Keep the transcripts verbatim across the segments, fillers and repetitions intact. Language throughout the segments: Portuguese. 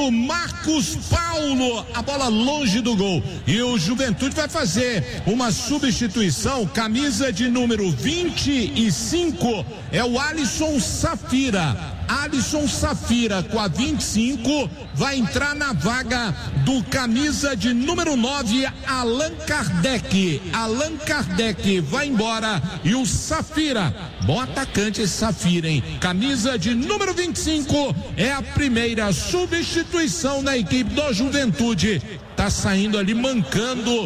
o Marcos Paulo, a bola longe do gol. E o Juventude vai fazer uma substituição, camisa de número vinte e cinco, é o Alisson Safira. Alisson Safira com a vinte e cinco vai entrar na vaga do camisa de número nove, Allan Kardec. Allan Kardec vai embora e o Safira, bom atacante esse Safira, hein? Camisa de número vinte e cinco é a primeira substituição na equipe do Juventude. Tá saindo ali, mancando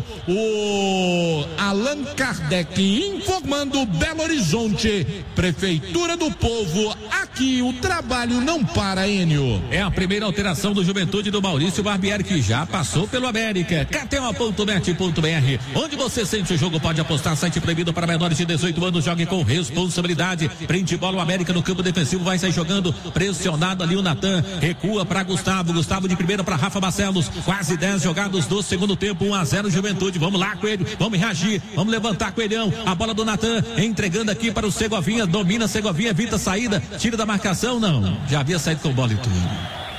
o Allan Kardec, informando Belo Horizonte, Prefeitura do Povo, aqui o trabalho não para, Enio. É a primeira alteração do Juventude do Maurício Barbieri, que já passou pelo América. K T O ponto net ponto B R, onde você sente o jogo, pode apostar, site proibido para menores de dezoito anos, jogue com responsabilidade. Prende bola, o América no campo defensivo, vai sair jogando, pressionado ali o Natan, recua para Gustavo, Gustavo de primeira para Rafa Barcelos, quase dez jogados do segundo tempo, um a zero Juventude. Vamos lá, Coelho, vamos reagir, vamos levantar, Coelhão, a bola do Natan, entregando aqui para o Segovinha, domina Segovinha, evita a saída, tira da marcação, não, já havia saído com bola e tudo.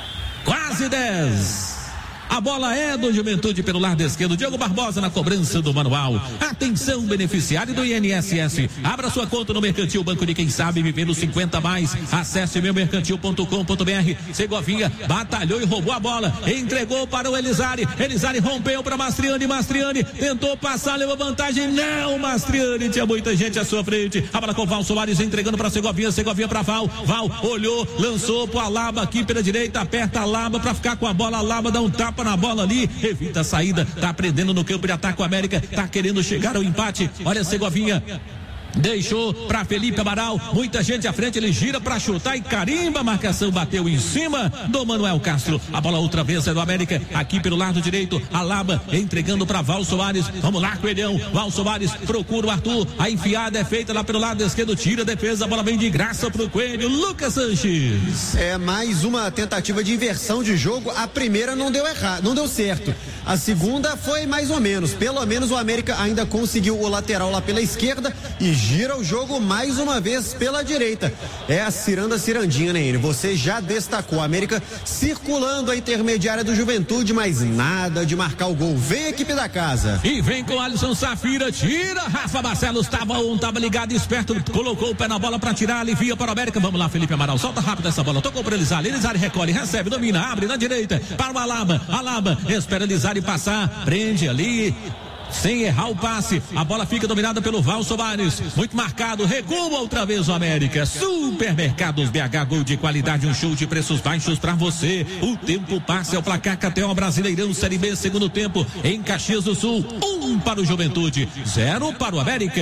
Quase dez. A bola é do Juventude pelo lado esquerdo. Diogo Barbosa na cobrança do manual. Atenção, beneficiário do I N S S. Abra sua conta no Mercantil Banco de Quem Sabe Viver os cinquenta mais. Acesse meu mercantil ponto com ponto B R. Segovinha batalhou e roubou a bola. Entregou para o Elizari. Elizari rompeu para Mastriani. Mastriani tentou passar, levou vantagem. Não, Mastriani, tinha muita gente à sua frente. A bola com o Val Soares entregando para Segovinha. Segovinha para Val. Val olhou, lançou para Alaba aqui pela direita. Aperta a Alaba para ficar com a bola. Alaba dá um tapa na bola ali, evita a saída, tá prendendo no campo de ataque o América, tá querendo chegar ao empate. Olha a Segovinha, deixou para Felipe Amaral, muita gente à frente, ele gira para chutar e carimba, a marcação bateu em cima do Manuel Castro. A bola outra vez é do América, aqui pelo lado direito, Alaba entregando para Val Soares. Vamos lá, Coelhão, Val Soares procura o Arthur, a enfiada é feita lá pelo lado esquerdo, tira a defesa, a bola vem de graça pro Coelho, Lucas Sanches. É mais uma tentativa de inversão de jogo. A primeira não deu errado, não deu certo. A segunda foi mais ou menos, pelo menos o América ainda conseguiu o lateral lá pela esquerda e gira o jogo mais uma vez pela direita. É a ciranda cirandinha, né, Enio? Você já destacou, a América circulando a intermediária do Juventude, mas nada de marcar o gol. Vem a equipe da casa. E vem com Alisson Safira, tira, Rafa Barcelos estava um, estava ligado, esperto, colocou o pé na bola para tirar, alivia para o América. Vamos lá, Felipe Amaral, solta rápido essa bola, tocou para Elizari, Elizari recolhe, recebe, domina, abre na direita, para o Alaba, Alaba, espera Elizari passar, prende ali, sem errar o passe, a bola fica dominada pelo Val Soares, muito marcado, recua outra vez o América. Supermercados B H, gol de qualidade, um show de preços baixos pra você. O tempo passa, é o placar K T O Brasileirão Série B, segundo tempo, em Caxias do Sul, um para o Juventude, zero para o América.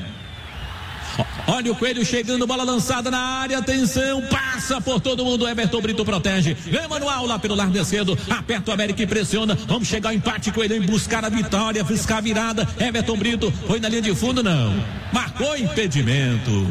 Olha o Coelho chegando, bola lançada na área, atenção, passa por todo mundo, Everton Brito protege, vem Manual lá pelo lado esquerdo, aperta o América e pressiona, vamos chegar ao empate, Coelho em buscar a vitória, fiscar a virada, Everton Brito foi na linha de fundo, não, marcou impedimento.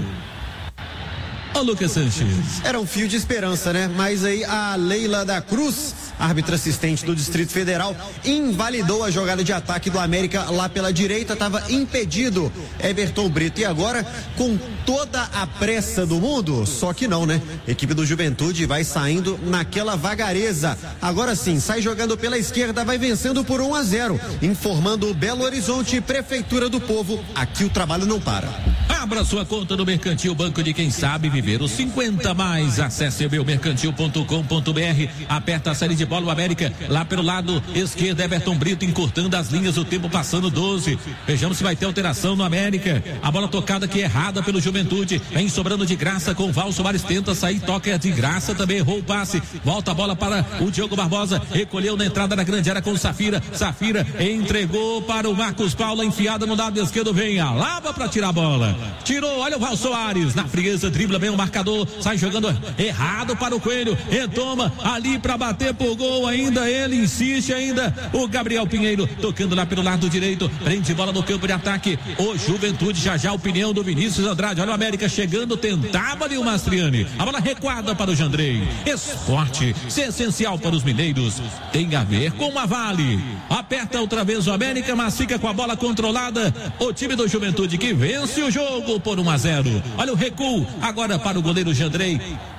Ô Lucas Sanches. Era um fio de esperança, né? Mas aí a Leila da Cruz, árbitra assistente do Distrito Federal, invalidou a jogada de ataque do América lá pela direita, estava impedido Everton Brito. E agora, com toda a pressa do mundo, só que não, né? A equipe do Juventude vai saindo naquela vagareza. Agora sim, sai jogando pela esquerda, vai vencendo por um a zero, informando o Belo Horizonte, Prefeitura do Povo. Aqui o trabalho não para. Abra sua conta no Mercantil Banco de Quem Sabe Viver os cinquenta mais. Acesse meu mercantil ponto com ponto B R. Aperta a série de bola, o América lá pelo lado esquerdo, Everton Brito encurtando as linhas, o tempo passando doze. Vejamos se vai ter alteração no América. A bola tocada aqui errada pelo Juventude, vem sobrando de graça com o Val Soares, tenta sair, toca de graça também, errou o passe, volta a bola para o Diogo Barbosa, recolheu na entrada da grande área com o Safira, Safira entregou para o Marcos Paulo, enfiada no lado esquerdo, vem Alaba para tirar a bola, tirou, olha o Val Soares, na frieza, dribla bem o marcador, sai jogando errado para o Coelho, retoma ali para bater por gol, ainda ele insiste, ainda o Gabriel Pinheiro tocando lá pelo lado direito, prende bola no campo de ataque, o Juventude, já já a opinião do Vinícius Andrade, olha o América chegando, tentava ali o Mastriani, a bola recuada para o Jandrei. Esporte, se é essencial para os mineiros, tem a ver com a Vale. Aperta outra vez o América, mas fica com a bola controlada, o time do Juventude que vence o jogo por um a zero. Olha o recuo agora para o goleiro Jandrei.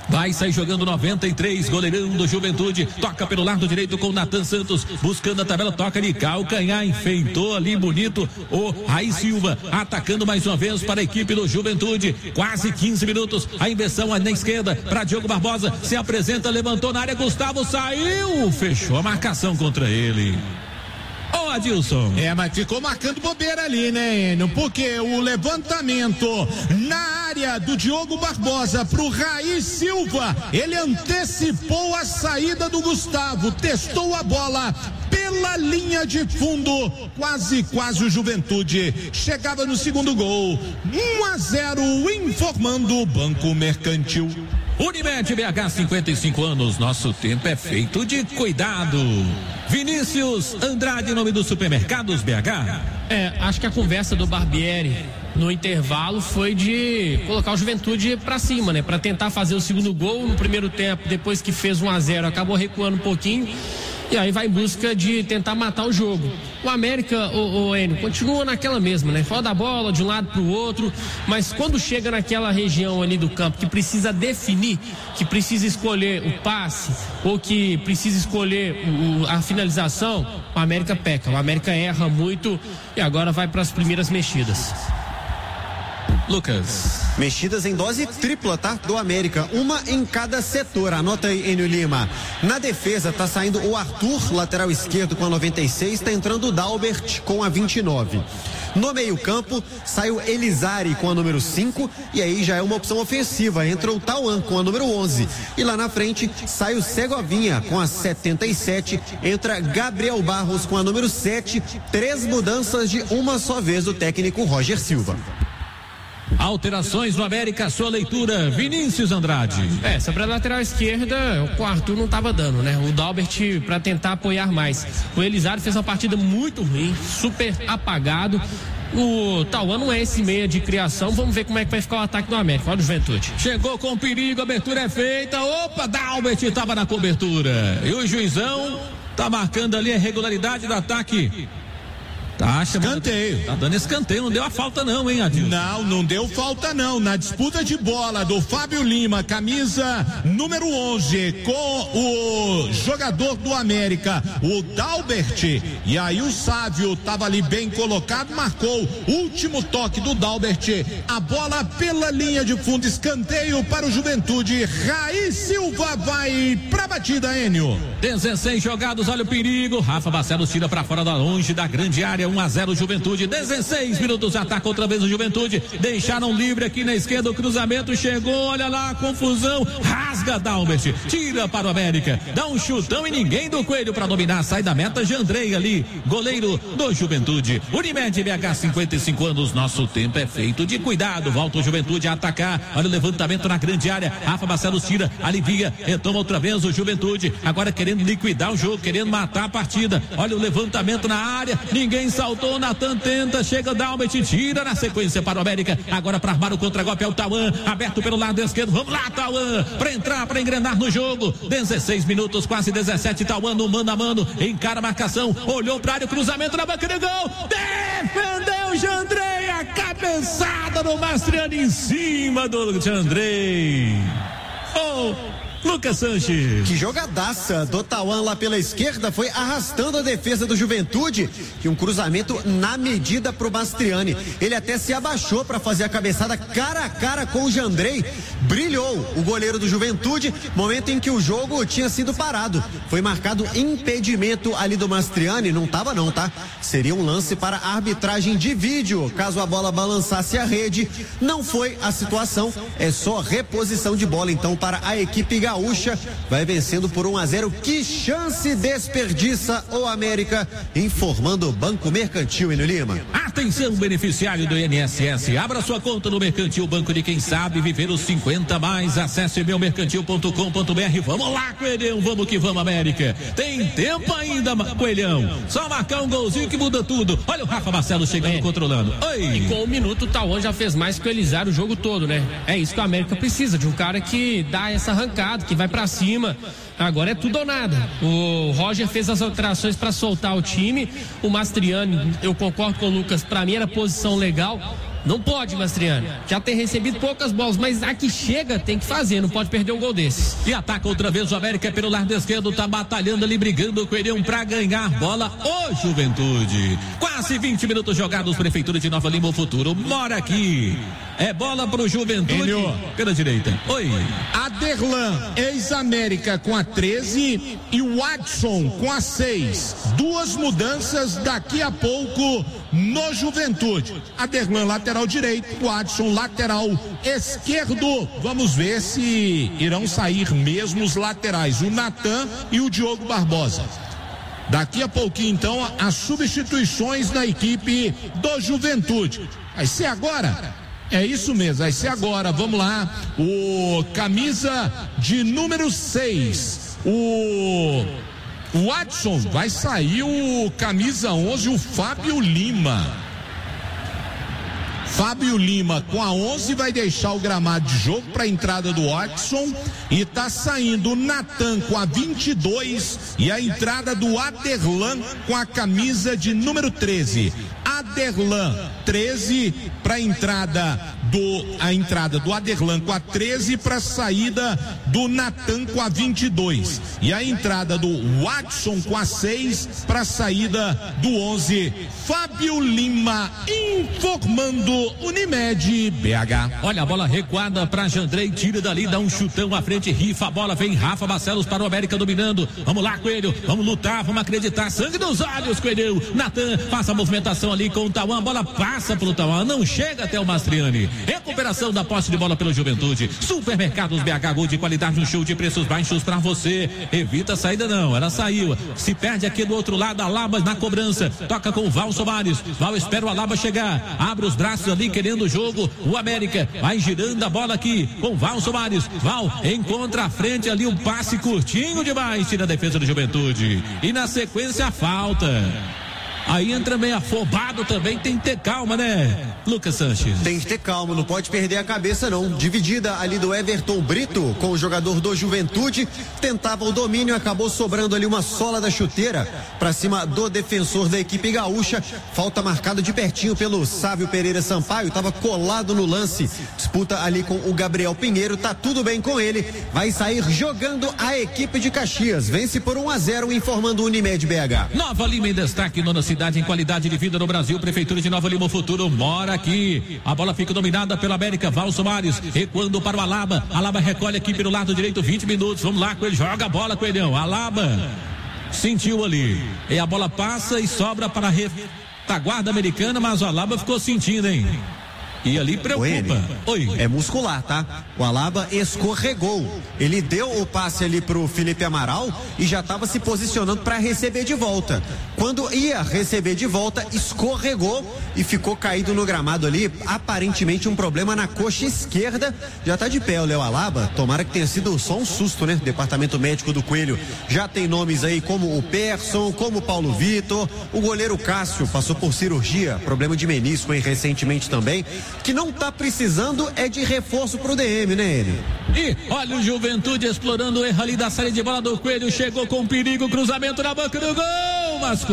Vai sair jogando noventa e três, goleirão do Juventude, toca pelo lado direito com o Natan Santos, buscando a tabela, toca de calcanhar, enfeitou ali bonito o Raí Silva, atacando mais uma vez para a equipe do Juventude, quase quinze minutos, a inversão na esquerda para Diogo Barbosa, se apresenta, levantou na área, Gustavo saiu, fechou a marcação contra ele. Ô Adilson. É, mas ficou marcando bobeira ali, né, Enio? Porque o levantamento na área do Diogo Barbosa pro Raí Silva, ele antecipou a saída do Gustavo, testou a bola pela linha de fundo, quase, quase o Juventude chegava no segundo gol. um a zero, informando o Banco Mercantil. Unimed B H, cinquenta e cinco anos, nosso tempo é feito de cuidado. Vinícius Andrade, nome dos supermercados B H. É, acho que a conversa do Barbieri no intervalo foi de colocar o Juventude pra cima, né? Pra tentar fazer o segundo gol no primeiro tempo, depois que fez um a zero, acabou recuando um pouquinho. E aí vai em busca de tentar matar o jogo. O América, o, o Enio, continua naquela mesma, né? Roda a bola de um lado pro outro, mas quando chega naquela região ali do campo que precisa definir, que precisa escolher o passe, ou que precisa escolher o, a finalização, o América peca, o América erra muito e agora vai para as primeiras mexidas. Lucas. Mexidas em dose tripla, tá? Do América, uma em cada setor. Anota aí, Enio Lima. Na defesa tá saindo o Arthur, lateral esquerdo, com a noventa e seis, tá entrando o Dalbert com a vinte e nove. No meio-campo, sai o Elizari com a número cinco, e aí já é uma opção ofensiva. Entra o Tauan com a número onze. E lá na frente, sai o Segovinha com a setenta e sete. Entra Gabriel Barros com a número sete. Três mudanças de uma só vez do técnico Roger Silva. Alterações no América, sua leitura, Vinícius Andrade. É, sobre a lateral esquerda, o Arthur não estava dando, né? O Dalbert para tentar apoiar mais. O Elizardo fez uma partida muito ruim, super apagado. O Tauan não é esse meia de criação. Vamos ver como é que vai ficar o ataque do América. Olha o Juventude. Chegou com perigo, a abertura é feita. Opa, Dalbert estava na cobertura. E o juizão tá marcando ali a regularidade do ataque. Tá chamando, escanteio. Tá dando escanteio, não deu a falta não, hein, Adilson? Não, não deu falta não. Na disputa de bola do Fábio Lima, camisa número onze, com o jogador do América, o Dalbert. E aí o Sávio tava ali bem colocado, marcou. Último toque do Dalbert. A bola pela linha de fundo, escanteio para o Juventude. Raí Silva vai pra batida, Enio. dezesseis jogados, olha o perigo. Rafa Barcelos tira pra fora da longe da grande área. um a zero Juventude, dezesseis minutos, ataca outra vez o Juventude, deixaram livre aqui na esquerda, o cruzamento chegou, olha lá a confusão, rasga Dalbert, tira para o América, dá um chutão e ninguém do Coelho para dominar, sai da meta, Jandrei ali, goleiro do Juventude. Unimed B H, cinquenta e cinco anos, nosso tempo é feito de cuidado, volta o Juventude a atacar, olha o levantamento na grande área, Rafa Barcelos tira, alivia, retoma outra vez o Juventude, agora querendo liquidar o jogo, querendo matar a partida, olha o levantamento na área, ninguém saltou, Natan tenta, chega Dalbert, tira na sequência para o América, agora para armar o contra-golpe é o Tauan, aberto pelo lado esquerdo, vamos lá Tauan, para entrar, para engrenar no jogo, dezesseis minutos, quase dezessete, Tauan no mano a mano, encara a marcação, olhou para a área, cruzamento na banca de gol, defendeu Jandrei, a cabeçada do Mastriani em cima do Jandrei. Oh, Lucas Sanches. Que jogadaça do Tauan lá pela esquerda, foi arrastando a defesa do Juventude e um cruzamento na medida pro Mastriani. Ele até se abaixou para fazer a cabeçada cara a cara com o Jandrei. Brilhou o goleiro do Juventude, momento em que o jogo tinha sido parado. Foi marcado impedimento ali do Mastriani, não tava não, tá? Seria um lance para arbitragem de vídeo, caso a bola balançasse a rede. Não foi a situação, é só reposição de bola então para a equipe gaúcha. Gaúcha vai vencendo por um a zero. Que chance desperdiça o América, informando o Banco Mercantil, Enio Lima. Atenção, beneficiário do I N S S, abra sua conta no Mercantil, banco de quem sabe viver os cinquenta mais. Acesse meu mercantil ponto com ponto br. Vamos lá, Coelhão, vamos que vamos, América. Tem tempo ainda, Coelhão. Só marcar um golzinho que muda tudo. Olha o Rafa Barcelos chegando, é. controlando. Oi. E com um minuto o Tauan já fez mais que o Elizar o jogo todo, né? É isso que o América precisa, de um cara que dá essa arrancada, que vai pra cima. Agora é tudo ou nada. O Roger fez as alterações para soltar o time. O Mastriani, eu concordo com o Lucas, pra mim era posição legal. Não pode, Mastriani. Já tem recebido poucas bolas, mas a que chega tem que fazer, não pode perder um gol desses. E ataca outra vez o América pelo lado esquerdo, tá batalhando ali, brigando o Coelhão pra ganhar bola. Ô Juventude, quase vinte minutos jogados, Prefeitura de Nova Lima, o futuro mora aqui. É bola pro Juventude, Enio. Pela direita. Oi. Aderlan, ex-América com a treze e o Watson com a seis. Duas mudanças daqui a pouco no Juventude. Aderlan lateral direito, o Watson lateral esquerdo. Vamos ver se irão sair mesmo os laterais, o Natan e o Diogo Barbosa. Daqui a pouquinho, então, as substituições na equipe do Juventude. Vai ser agora? É isso mesmo, vai ser agora. Vamos lá. O camisa de número seis, o Watson, vai sair o camisa onze, o Fábio Lima. Fábio Lima com a onze vai deixar o gramado de jogo para a entrada do Watson, e tá saindo o Natan com a vinte e dois e a entrada do Aderlan com a camisa de número treze. Aderlan treze para a entrada do a entrada do Aderlan com a treze para a saída do Natan com a vinte e dois, e a entrada do Watson com a seis para a saída do onze. Fábio Lima informando Unimed B H. Olha a bola recuada para Jandrei, tira dali, dá um chutão à frente, rifa a bola, vem Rafa Barcelos para o América dominando. Vamos lá, Coelho, vamos lutar, vamos acreditar, sangue nos olhos, Coelho. Natan passa a movimentação ali com o Tauan, a bola passa pelo Tauan, não chega até o Mastriani. Recuperação da posse de bola pelo Juventude. Supermercados B H Gold de qualidade, um show de preços baixos para você. Evita a saída não, ela saiu. Se perde aqui do outro lado, Alaba na cobrança. Toca com o Val Soares. Val espera o Alaba chegar. Abre os braços ali querendo o jogo. O América vai girando a bola aqui com o Val Soares. Val encontra a frente ali, um passe curtinho demais. Tira a defesa do Juventude. E na sequência a falta. Aí entra meio afobado também, tem que ter calma, né, Lucas Sanches? Tem que ter calma, não pode perder a cabeça não. Dividida ali do Everton Brito com o jogador do Juventude, tentava o domínio, acabou sobrando ali uma sola da chuteira para cima do defensor da equipe gaúcha. Falta marcada de pertinho pelo Sávio Pereira Sampaio, estava colado no lance. Disputa ali com o Gabriel Pinheiro, tá tudo bem com ele. Vai sair jogando a equipe de Caxias. Vence por um a zero, informando o Unimed B H. Nova Lima em destaque, nona cidade em qualidade de vida no Brasil. Prefeitura de Nova Lima, o futuro mora aqui. A bola fica dominada pelo América. Val Soares recuando para o Alaba. Alaba recolhe aqui pelo lado direito, vinte minutos. Vamos lá, Coelho, joga a bola, Coelhão. Alaba sentiu ali. E a bola passa e sobra para a retaguarda americana, mas o Alaba ficou sentindo, hein? E ali preocupa. Oi. É muscular, tá? O Alaba escorregou. Ele deu o passe ali pro Felipe Amaral e já estava se posicionando para receber de volta. Quando ia receber de volta, escorregou e ficou caído no gramado ali. Aparentemente um problema na coxa esquerda. Já tá de pé o Léo Alaba. Tomara que tenha sido só um susto, né? Departamento médico do Coelho já tem nomes aí como o Persson, como o Paulo Vitor. O goleiro Cássio passou por cirurgia, problema de menisco, hein, recentemente também. Que não tá precisando é de reforço pro D M, né, ele? E olha o Juventude explorando o erro ali da saída de bola do Coelho, chegou com perigo, cruzamento na boca do gol, Masco.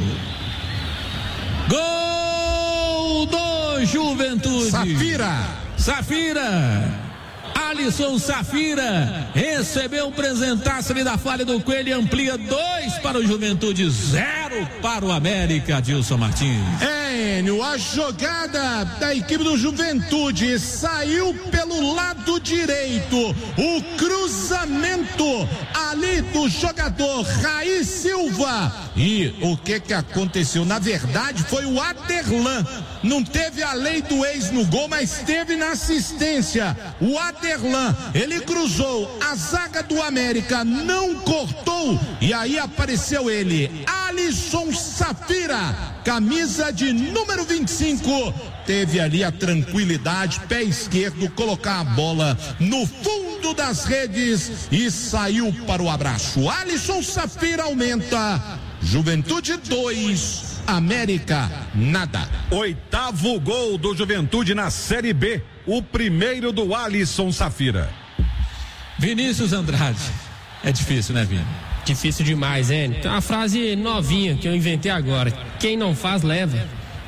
Gol do Juventude. Safira. Safira. Alisson Safira recebeu um presentaço ali da falha do Coelho e amplia dois para o Juventude, zero para o América, Adilson Martins. É, Enio, a jogada da equipe do Juventude saiu pelo lado direito, o cruzamento ali do jogador Raí Silva. E o que que aconteceu? Na verdade foi o Aderlan, não teve a lei do ex no gol, mas teve na assistência. O Aderlan, ele cruzou, a zaga do América não cortou e aí apareceu ele, Alisson Safira, camisa de número vinte e cinco, teve ali a tranquilidade, pé esquerdo, colocar a bola no fundo das redes e saiu para o abraço. Alisson Safira aumenta, Juventude dois, América nada. Oitavo gol do Juventude na Série B, o primeiro do Alisson Safira. Vinícius Andrade, é difícil, né, Vini? Difícil demais, hein? Tem uma frase novinha que eu inventei agora: quem não faz, leva.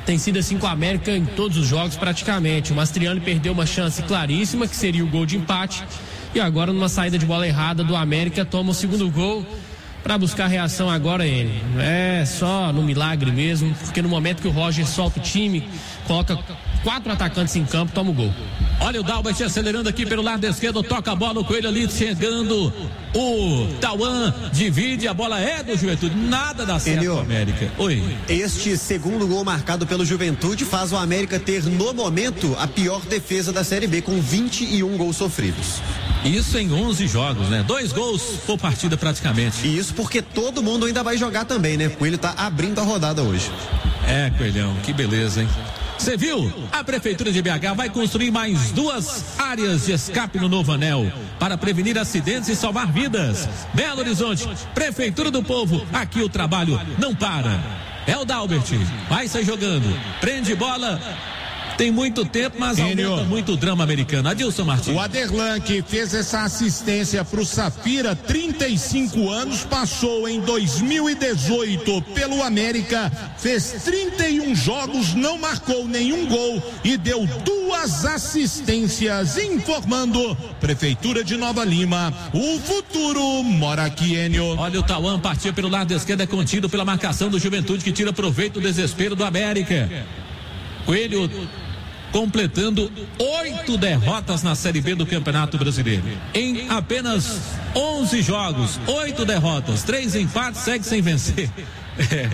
Tem sido assim com a América em todos os jogos praticamente. O Mastriani perdeu uma chance claríssima, que seria o gol de empate, e agora numa saída de bola errada do América toma o segundo gol para buscar reação agora ele. É só no milagre mesmo, porque no momento que o Roger solta o time, coloca quatro atacantes em campo, toma o gol. Olha o Dalbert acelerando aqui pelo lado esquerdo, toca a bola, o Coelho ali chegando, o Tauan divide, a bola é do Juventude, nada dá certo Enio, no América. Oi. Este segundo gol marcado pelo Juventude faz o América ter, no momento, a pior defesa da Série B, com vinte e um gols sofridos. Isso em onze jogos, né? Dois gols por partida praticamente. E isso porque todo mundo ainda vai jogar também, né? O Coelho tá abrindo a rodada hoje. É, Coelhão, que beleza, hein? Você viu? A Prefeitura de B H vai construir mais duas áreas de escape no novo anel para prevenir acidentes e salvar vidas. Belo Horizonte, Prefeitura do Povo, aqui o trabalho não para. É o Dalbert, vai sair jogando, prende bola. Tem muito tempo, mas Enio. aumenta muito o drama americano. Adilson Martins. O Aderlan, que fez essa assistência para o Safira, trinta e cinco anos, passou em dois mil e dezoito pelo América, fez trinta e um jogos, não marcou nenhum gol e deu duas assistências, informando Prefeitura de Nova Lima. O futuro mora aqui, Enio. Olha o Tauan, partiu pelo lado esquerdo, é contido pela marcação do Juventude, que tira proveito do desespero do América. Coelho completando oito derrotas na Série B do Campeonato Brasileiro. Em apenas onze jogos, oito derrotas, três empates, segue sem vencer. É.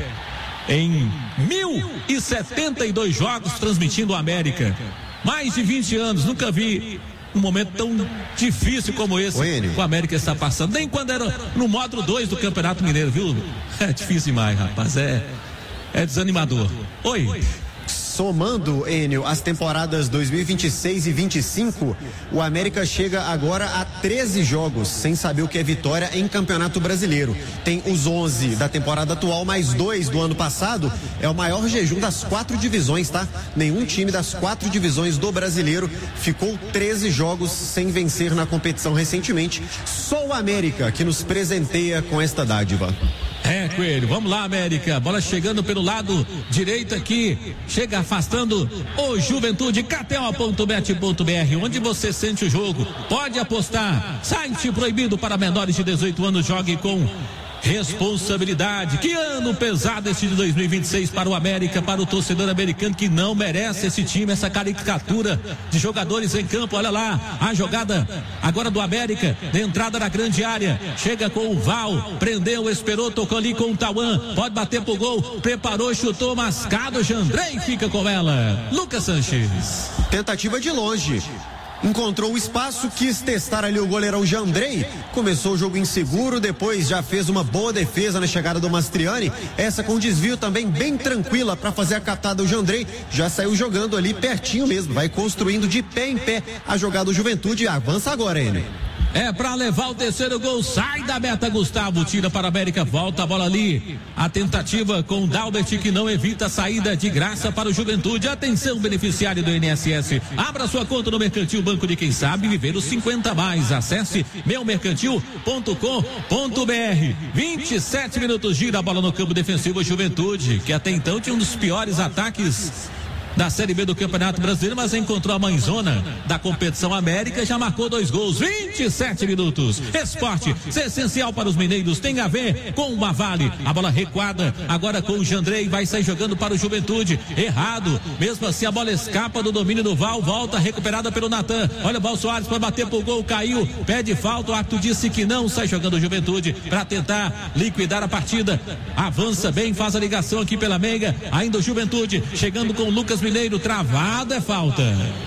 Em mil e setenta e dois jogos transmitindo o América. Mais de vinte anos, nunca vi um momento tão difícil como esse que o América está passando. Nem quando era no módulo dois do Campeonato Mineiro, viu? É difícil demais, rapaz. É, é desanimador. Oi. Somando, Enio, as temporadas dois mil e vinte e seis e vinte e cinco, o América chega agora a treze jogos, sem saber o que é vitória em Campeonato Brasileiro. Tem os onze da temporada atual, mais dois do ano passado. É o maior jejum das quatro divisões, tá? Nenhum time das quatro divisões do Brasileiro ficou treze jogos sem vencer na competição recentemente. Só o América que nos presenteia com esta dádiva. É, Coelho, vamos lá, América, bola chegando pelo lado direito aqui, chega afastando o Juventude. K T O ponto bet ponto b r, onde você sente o jogo, pode apostar. Site proibido para menores de dezoito anos, jogue com responsabilidade. Que ano pesado esse de dois mil e vinte e seis para o América, para o torcedor americano, que não merece esse time, essa caricatura de jogadores em campo. Olha lá, a jogada agora do América, de entrada na grande área, chega com o Val, prendeu, esperou, tocou ali com o Tauan, pode bater pro gol, preparou, chutou, mascado, Jandrei fica com ela. Lucas Sanches. Tentativa de longe. Encontrou o espaço, quis testar ali o goleirão Jandrei, começou o jogo inseguro, depois já fez uma boa defesa na chegada do Mastriani, essa com desvio também bem tranquila para fazer a catada. O Jandrei já saiu jogando ali pertinho mesmo, vai construindo de pé em pé a jogada do Juventude. Avança agora, ele. É para levar o terceiro gol, sai da meta Gustavo, tira para a América, volta a bola ali, a tentativa com o Dalbert, que não evita a saída de graça para o Juventude. Atenção, beneficiário do I N S S, abra sua conta no Mercantil Banco de quem sabe viver os cinquenta mais, acesse meu mercantil ponto com ponto b r. vinte e sete minutos, gira a bola no campo defensivo Juventude, que até então tinha um dos piores ataques da Série B do Campeonato Brasileiro, mas encontrou a mãezona da competição. América já marcou dois gols, vinte e sete minutos. Esporte, é essencial para os mineiros, tem a ver com uma Vale. A bola recuada agora com o Jandrei, vai sair jogando para o Juventude, errado, mesmo assim a bola escapa do domínio do Val, volta recuperada pelo Natan. Olha o Val Soares para bater pro gol, caiu, pede falta, o árbitro disse que não, sai jogando o Juventude para tentar liquidar a partida. Avança bem, faz a ligação aqui pela meiga, ainda o Juventude chegando com o Lucas Mineiro, travado, é falta.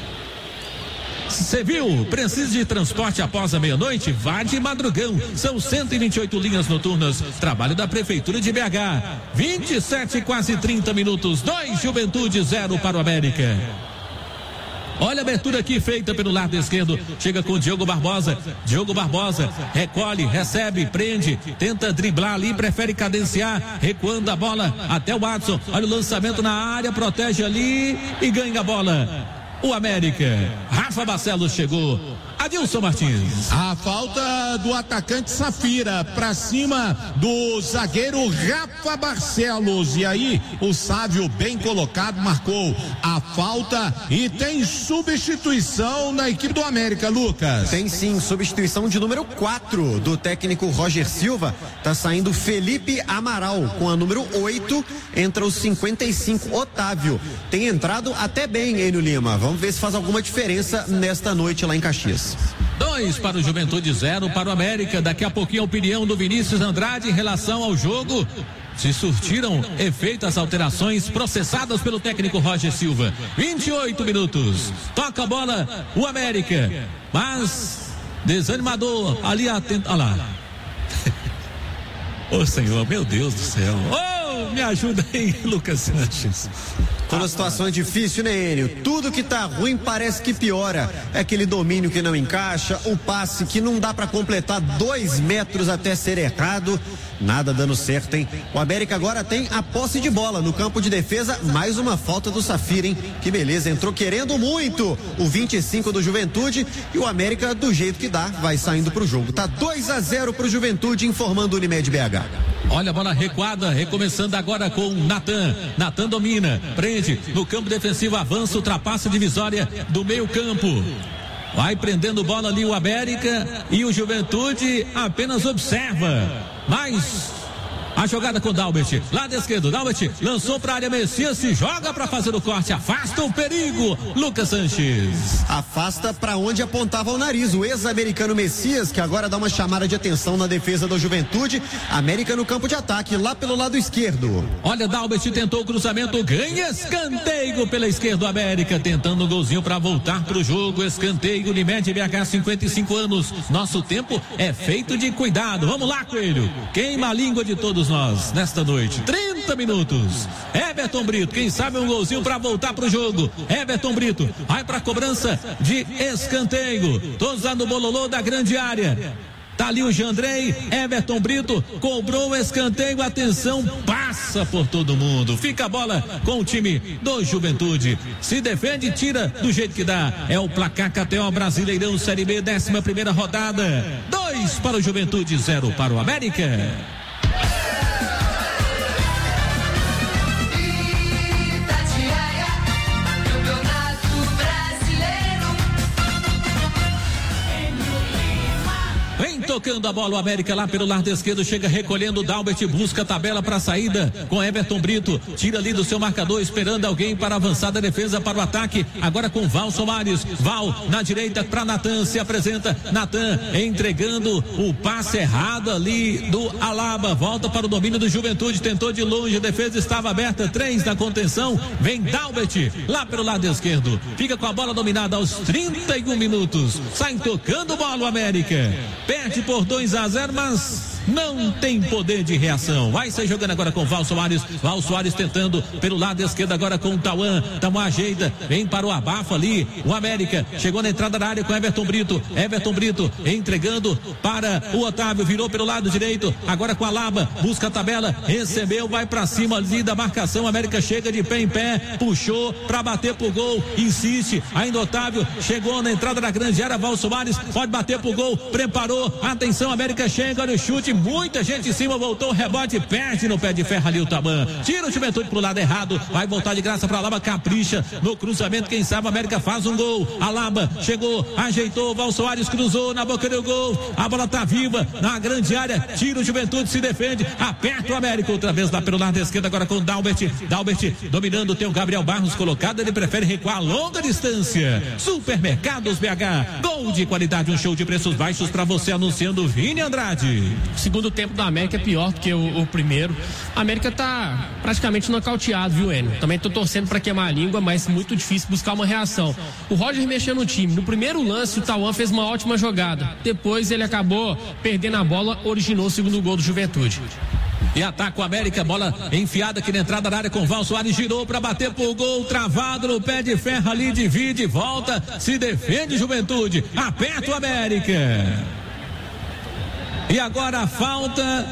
Você viu? Precisa de transporte após a meia-noite? Vá de madrugão. São cento e vinte e oito linhas noturnas. Trabalho da Prefeitura de B H. vinte e sete, quase trinta minutos. dois Juventude, zero para o América. Olha a abertura aqui feita pelo lado esquerdo, chega com o Diogo Barbosa, Diogo Barbosa recolhe, recebe, prende, tenta driblar ali, prefere cadenciar, recuando a bola até o Watson. Olha o lançamento na área, protege ali e ganha a bola. O América, Rafa Barcelos chegou, Adilson Martins. A falta do atacante Safira pra cima do zagueiro Rafa Barcelos. E aí, o Sávio, bem colocado, marcou a falta e tem substituição na equipe do América, Lucas. Tem sim, substituição de número quatro do técnico Roger Silva. Tá saindo Felipe Amaral com a número oito, entra o cinquenta e cinco, Otávio. Tem entrado até bem, Enio Lima. Vamos ver se faz alguma diferença nesta noite lá em Caxias. Dois para o Juventude, zero para o América. Daqui a pouquinho a opinião do Vinícius Andrade em relação ao jogo. Se surtiram efeito as alterações processadas pelo técnico Roger Silva. vinte e oito minutos. Toca a bola o América. Mas desanimador ali atento. Olha lá. Ô Senhor, meu Deus do céu. Oh, me ajuda aí, Lucas Sanches. Quando a situação é difícil, né, Enio? Tudo que tá ruim parece que piora. É aquele domínio que não encaixa, o passe que não dá para completar dois metros até ser errado. Nada dando certo, hein? O América agora tem a posse de bola no campo de defesa. Mais uma falta do Safira, hein? Que beleza, entrou querendo muito o vinte e cinco do Juventude. E o América, do jeito que dá, vai saindo pro jogo. Tá dois a zero pro Juventude, informando o Unimed B H. Olha a bola recuada, recomeçando agora com Natan. Natan domina, prende no campo defensivo, avança, ultrapassa a divisória do meio campo. Vai prendendo bola ali o América e o Juventude apenas observa. Mas a jogada com o Dalbert, lado esquerdo, Dalbert lançou para a área, Messias se joga para fazer o corte, afasta o perigo, Lucas Sanches. Afasta para onde apontava o nariz, o ex-americano Messias, que agora dá uma chamada de atenção na defesa do Juventude. América no campo de ataque, lá pelo lado esquerdo. Olha, Dalbert tentou o cruzamento, ganha escanteio pela esquerda, América tentando um golzinho para voltar pro jogo, escanteio, Unimed B H, cinquenta e cinco anos, nosso tempo é feito de cuidado. Vamos lá, Coelho, queima a língua de todos nós nesta noite. Trinta minutos. Everton Brito, quem sabe um golzinho para voltar pro jogo. Everton Brito vai para cobrança de escanteio. Todos lá no bololô da grande área. Tá ali o Jandrei, Everton Brito cobrou o escanteio, atenção, passa por todo mundo. Fica a bola com o time do Juventude. Se defende, tira do jeito que dá. É o placar K T O Brasileirão Série B, décima primeira rodada. Dois para o Juventude, zero para o América. Tocando a bola o América lá pelo lado esquerdo, chega recolhendo o Dalbert, busca a tabela para a saída com Everton Brito, tira ali do seu marcador, esperando alguém para avançar da defesa para o ataque, agora com Val Soares, Val na direita para Natan, se apresenta, Natan entregando o passe errado ali do Alaba, volta para o domínio do Juventude, tentou de longe, a defesa estava aberta, três na contenção, vem Dalbert lá pelo lado esquerdo, fica com a bola dominada aos trinta e um minutos, sai tocando bola o América, perde por dois a zero, mas não tem poder de reação. Vai sair jogando agora com Val Soares. Val Soares tentando pelo lado esquerdo agora com o Tauan. Tauan ajeita, vem para o abafa ali. O América chegou na entrada da área com Everton Brito. Everton Brito entregando para o Otávio, virou pelo lado direito. Agora com a Laba, busca a tabela, recebeu, vai para cima ali da marcação. América chega de pé em pé, puxou para bater pro gol, insiste. Ainda Otávio chegou na entrada da grande área. Val Soares pode bater pro gol, preparou. Atenção, América chega no chute. Muita gente em cima, voltou o rebote, perde no pé de ferro ali o Taban, tira o Juventude pro lado errado, vai voltar de graça pra Alaba, capricha no cruzamento, quem sabe a América faz um gol. Alaba chegou, ajeitou, Val Soares cruzou na boca do gol, a bola tá viva na grande área, tira o Juventude, se defende, aperta o América outra vez lá pelo lado esquerdo, agora com o Dalbert, Dalbert dominando, tem o Gabriel Barros colocado, ele prefere recuar a longa distância. Supermercados B H, gol de qualidade, um show de preços baixos pra você, anunciando Vini Andrade. Segundo tempo da América é pior do que o, o primeiro. A América tá praticamente nocauteado, viu, Enio? Também tô torcendo para queimar a língua, mas muito difícil buscar uma reação. O Roger mexeu no time. No primeiro lance, o Tauan fez uma ótima jogada. Depois ele acabou perdendo a bola, originou o segundo gol do Juventude. E ataca o América, bola enfiada aqui na entrada da área com Val Soares, girou para bater pro gol, travado no pé de ferro ali, divide, volta, se defende Juventude, aperta o América. E agora a falta,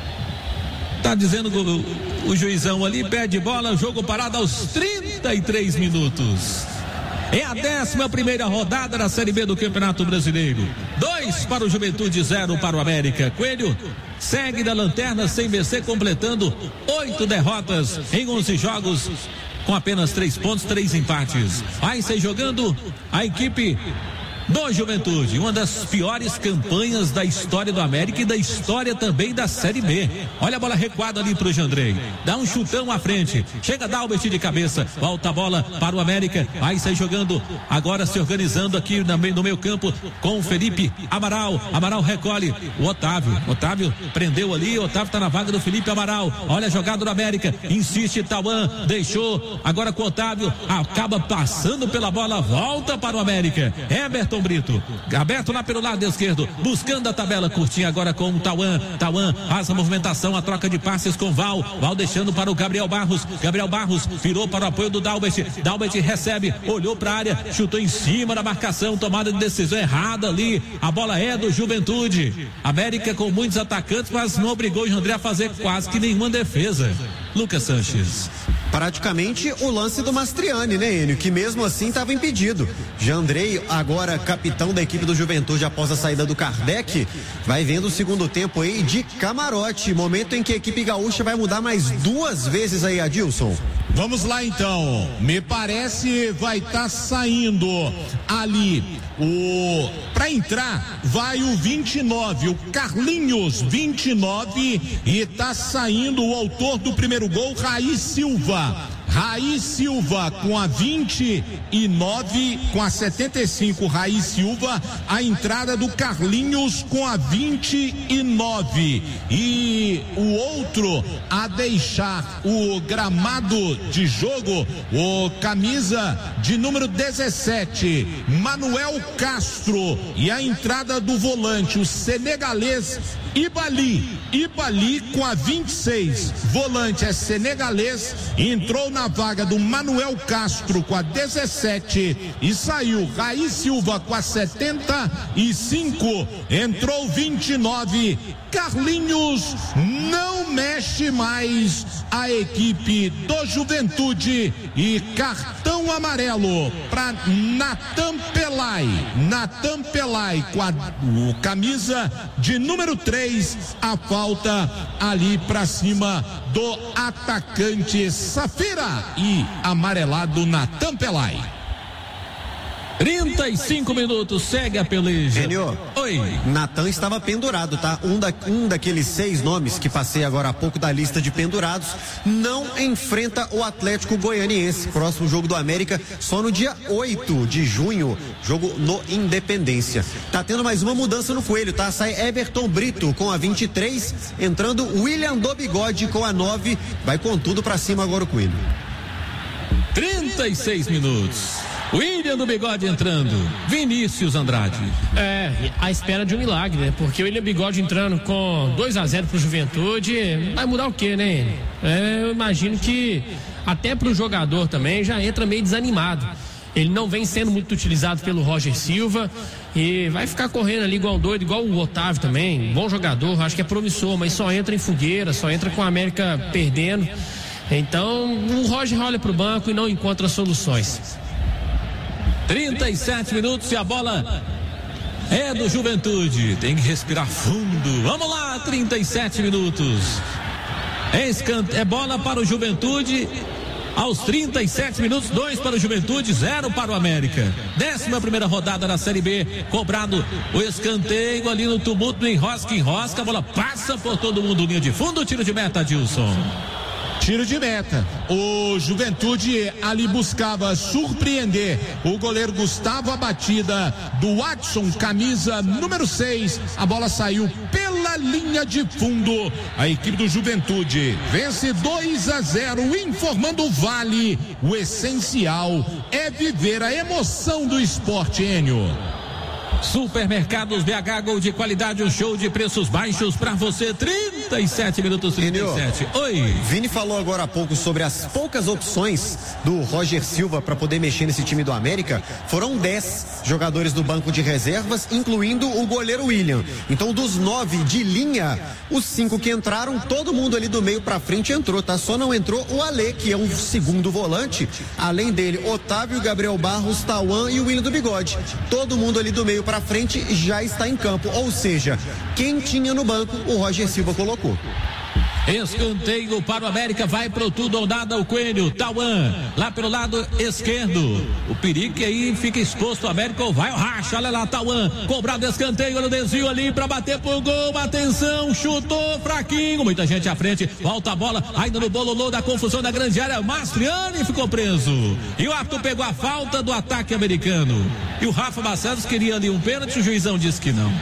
tá dizendo o, o juizão ali, perde bola, jogo parado aos trinta e três minutos. É a décima primeira rodada da Série B do Campeonato Brasileiro. Dois para o Juventude, zero para o América. Coelho segue da lanterna sem vencer, completando oito derrotas em onze jogos, com apenas três pontos, três empates. Vai sair jogando a equipe do Juventude, uma das piores campanhas da história do América e da história também da Série B. Olha a bola recuada ali pro Jandrei, dá um chutão à frente, chega Dalbert de cabeça, volta a bola para o América, vai sair jogando, agora se organizando aqui no meio campo com o Felipe Amaral. Amaral recolhe o Otávio, Otávio prendeu ali, Otávio tá na vaga do Felipe Amaral. Olha a jogada do América, insiste Tauan, deixou agora com o Otávio, acaba passando pela bola, volta para o América. Everton Brito, aberto lá pelo lado esquerdo, buscando a tabela curtinha agora com o Tauan. Tauan faz a movimentação, a troca de passes com Val. Val deixando para o Gabriel Barros. Gabriel Barros virou para o apoio do Dalbert. Dalbert recebe, olhou para a área, chutou em cima da marcação, tomada de decisão errada ali. A bola é do Juventude. América com muitos atacantes, mas não obrigou o Jandrei a fazer quase que nenhuma defesa. Lucas Sanches. Praticamente o lance do Mastriani, né, Enio? Que mesmo assim estava impedido. Jandrei, agora capitão da equipe do Juventude após a saída do Kardec, vai vendo o segundo tempo aí de camarote. Momento em que a equipe gaúcha vai mudar mais duas vezes aí, Adilson. Vamos lá então, me parece vai estar tá saindo ali o para entrar vai o vinte e nove, o Carlinhos vinte e nove, e tá saindo o autor do primeiro gol, Raí Silva. Raí Silva com a vinte e nove, com a setenta e cinco, Raí Silva, a entrada do Carlinhos com a vinte e nove. E o outro a deixar o gramado de jogo, o camisa de número dezessete, Manuel Castro, e a entrada do volante, o senegalês Ibali. Ibali com a vinte e seis, volante é senegalês, entrou na vaga do Manuel Castro com a dezessete e saiu Raí Silva com a setenta e cinco, entrou vinte e nove, Carlinhos. Não mexe mais a equipe do Juventude, e cartão amarelo para Natan Pelai. Natan Pelai com a o, camisa de número três, a falta ali para cima do atacante Safira, e amarelado Natan Pelai. trinta e cinco minutos, segue a peleja. Enio, oi. Natan estava pendurado, tá? Um, da, um daqueles seis nomes que passei agora há pouco da lista de pendurados não enfrenta o Atlético Goianiense. Próximo jogo do América só no dia oito de junho, jogo no Independência. Tá tendo mais uma mudança no Coelho, tá? Sai Everton Brito com a vinte e três, entrando William do Bigode com a nove. Vai com tudo pra cima agora o Coelho. trinta e seis minutos. William do Bigode entrando, Vinícius Andrade. É, à espera de um milagre, né? Porque o William Bigode entrando com dois a zero pro Juventude, vai mudar o quê, né? É, eu imagino que até pro jogador também já entra meio desanimado. Ele não vem sendo muito utilizado pelo Roger Silva e vai ficar correndo ali igual doido, igual o Otávio também, bom jogador, acho que é promissor, mas só entra em fogueira, só entra com a América perdendo. Então o Roger olha pro banco e não encontra soluções. trinta e sete minutos e a bola é do Juventude. Tem que respirar fundo. Vamos lá, trinta e sete minutos. É, escant... é bola para o Juventude. Aos trinta e sete minutos, dois para o Juventude, zero para o América. Décima primeira rodada da Série B. Cobrado o escanteio ali no tumulto, enrosca, enrosca. A bola passa por todo mundo. Linha de fundo, tiro de meta, Dilson. Tiro de meta. O Juventude ali buscava surpreender o goleiro Gustavo. A batida do Watson, camisa número seis. A bola saiu pela linha de fundo. A equipe do Juventude vence dois a zero, informando o Vale. O essencial é viver a emoção do esporte, Enio. Supermercados B H, Gol de qualidade, um show de preços baixos para você. trinta trinta e sete minutos, trinta e sete. Oi. Vini falou agora há pouco sobre as poucas opções do Roger Silva para poder mexer nesse time do América. Foram dez jogadores do banco de reservas, incluindo o goleiro William. Então, dos nove de linha, os cinco que entraram, todo mundo ali do meio para frente entrou, tá? Só não entrou o Ale, que é um segundo volante. Além dele, Otávio, Gabriel Barros, Tauan e o William do Bigode. Todo mundo ali do meio para frente já está em campo. Ou seja, quem tinha no banco, o Roger Silva colocou. Escanteio para o América, vai pro tudo ou nada o Coelho, Tauan, lá pelo lado esquerdo. O perigo que aí fica exposto o América, ou vai o racha, olha lá, Tauan, cobrado escanteio, olha o desvio ali para bater pro gol, atenção, chutou fraquinho, muita gente à frente, volta a bola, ainda no bololô da confusão da grande área, Mastriani ficou preso. E o árbitro pegou a falta do ataque americano. E o Rafa Barcelos queria ali um pênalti, o juizão disse que não.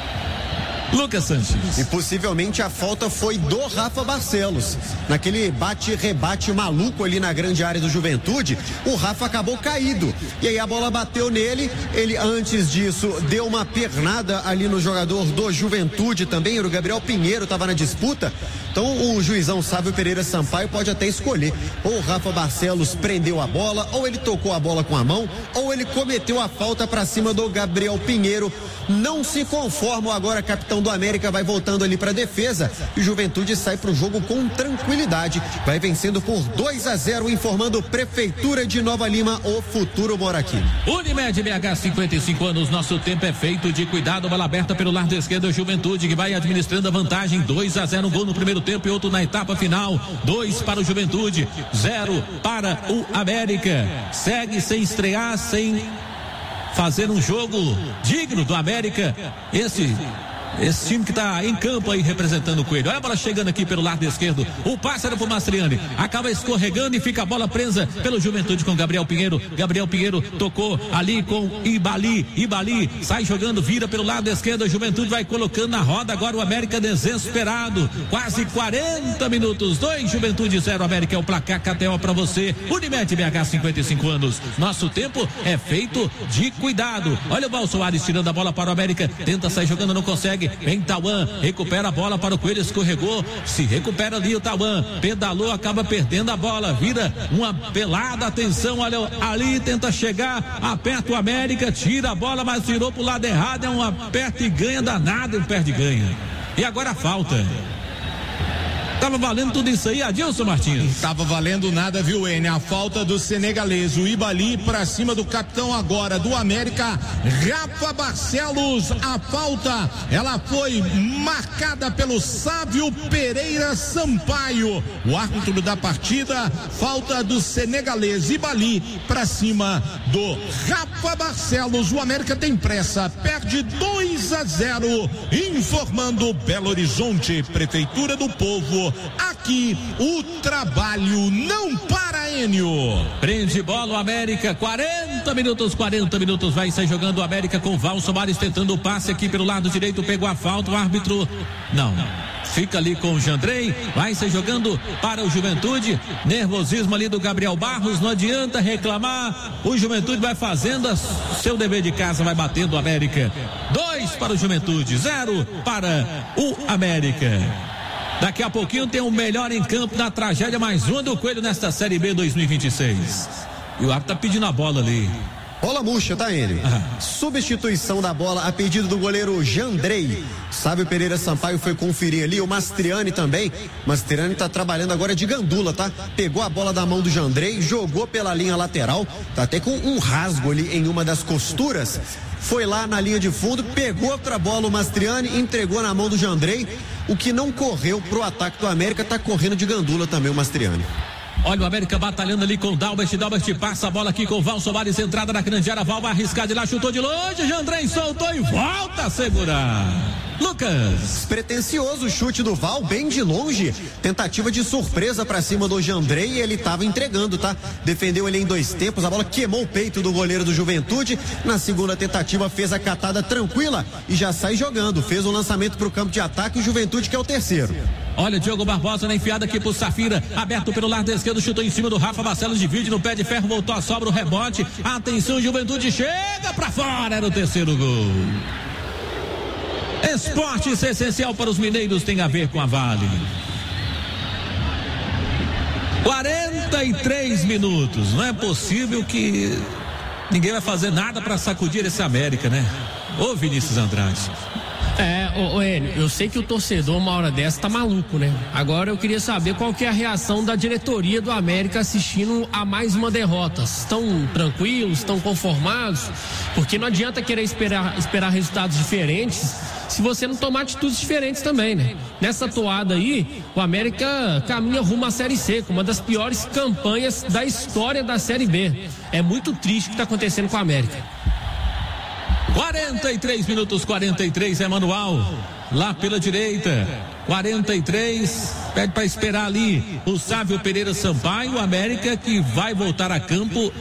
Lucas Sanches. E possivelmente a falta foi do Rafa Barcelos. Naquele bate-rebate maluco ali na grande área do Juventude, o Rafa acabou caído. E aí a bola bateu nele. Ele, antes disso, deu uma pernada ali no jogador do Juventude também. Era o Gabriel Pinheiro, estava na disputa. Então o juizão Sávio Pereira Sampaio pode até escolher. Ou o Rafa Barcelos prendeu a bola, ou ele tocou a bola com a mão, ou ele cometeu a falta para cima do Gabriel Pinheiro. Não se conforma agora, capitão do América vai voltando ali para a defesa e o Juventude sai para o jogo com tranquilidade. Vai vencendo por dois a zero, informando Prefeitura de Nova Lima, o futuro mora aqui. Unimed B H, cinquenta e cinco anos, nosso tempo é feito de cuidado. Bola aberta pelo lado esquerdo, o Juventude que vai administrando a vantagem. dois a zero, um gol no primeiro tempo e outro na etapa final. dois para o Juventude, zero para o América. Segue sem estrear, sem fazer um jogo digno do América. Esse Esse time que está em campo aí representando o Coelho. Olha a bola chegando aqui pelo lado esquerdo. O passe era pro Mastriani. Acaba escorregando e fica a bola presa pelo Juventude com Gabriel Pinheiro. Gabriel Pinheiro tocou ali com Ibali. Ibali sai jogando, vira pelo lado esquerdo. A Juventude vai colocando na roda agora o América desesperado. Quase quarenta minutos. dois Juventude, zero América. É o placar K T O para você. Unimed B H, cinquenta e cinco anos. Nosso tempo é feito de cuidado. Olha o Val Soares tirando a bola para o América. Tenta sair jogando, não consegue. Vem Tauan, recupera a bola para o Coelho, escorregou, se recupera ali o Tauan, pedalou, acaba perdendo a bola, vira uma pelada, atenção, olha ali, tenta chegar, aperta o América, tira a bola, mas tirou pro lado errado, é um aperta e ganha danado, um perde e ganha. E agora a falta. Tava valendo tudo isso aí, Adilson Martins? Tava valendo nada, viu, N? A falta do senegalês, o Ibali, pra cima do capitão agora do América, Rafa Barcelos. A falta, ela foi marcada pelo Sávio Pereira Sampaio, o árbitro da partida. Falta do senegalês, Ibali, pra cima do Rafa Barcelos. O América tem pressa, perde dois a zero, informando Belo Horizonte, Prefeitura do Povo. Aqui o trabalho não para, Enio. Prende bola o América, quarenta minutos, quarenta minutos, vai sair jogando o América com Val Soares tentando o passe aqui pelo lado direito, pegou a falta, o árbitro não, fica ali com o Jandrei, vai sair jogando para o Juventude, nervosismo ali do Gabriel Barros, não adianta reclamar, o Juventude vai fazendo a, seu dever de casa, vai batendo o América, dois para o Juventude, zero para o América. Daqui a pouquinho tem o melhor em campo na tragédia, mais uma do Coelho nesta Série B dois mil e vinte e seis. E o árbitro tá pedindo a bola ali. Bola murcha, tá ele? Ah. Substituição da bola a pedido do goleiro Jandrei. Sávio Pereira Sampaio foi conferir ali, o Mastriani também. Mastriani tá trabalhando agora de gandula, tá? Pegou a bola da mão do Jandrei, jogou pela linha lateral, tá até com um rasgo ali em uma das costuras. Foi lá na linha de fundo, pegou outra bola o Mastriani, entregou na mão do Jandrei. O que não correu pro ataque do América tá correndo de gandula também o Mastriani. Olha o América batalhando ali com o Dalbert, Dalbert passa a bola aqui com o Val Soares, entrada na grande área, Val vai arriscar de lá, chutou de longe, Jandrei soltou e volta a segurar. Lucas. Pretencioso o chute do Val, bem de longe, tentativa de surpresa pra cima do Jandrei e ele tava entregando, tá? Defendeu ele em dois tempos, a bola queimou o peito do goleiro do Juventude, na segunda tentativa fez a catada tranquila e já sai jogando, fez um lançamento pro campo de ataque, o Juventude que é o terceiro. Olha, Diogo Barbosa na enfiada aqui pro Safira, aberto pelo lado esquerdo, chutou em cima do Rafa Barcelos, divide no pé de ferro, voltou a sobra, o rebote, atenção, Juventude chega pra fora, era o terceiro gol. Esportes essencial para os mineiros tem a ver com a Vale. quarenta e três minutos. Não é possível que ninguém vai fazer nada para sacudir esse América, né? Ô Vinícius Andrade. É, ô, ô Enio, eu sei que o torcedor uma hora dessa tá maluco, né? Agora eu queria saber qual que é a reação da diretoria do América assistindo a mais uma derrota. Estão tranquilos, estão conformados? Porque não adianta querer esperar, esperar resultados diferentes se você não tomar atitudes diferentes também, né? Nessa toada aí, o América caminha rumo à Série C, com uma das piores campanhas da história da Série B. É muito triste o que está acontecendo com o América. quarenta e três minutos, quarenta e três é manual, lá pela direita. quarenta e três, pede para esperar ali o Sávio Pereira Sampaio, o América que vai voltar a campo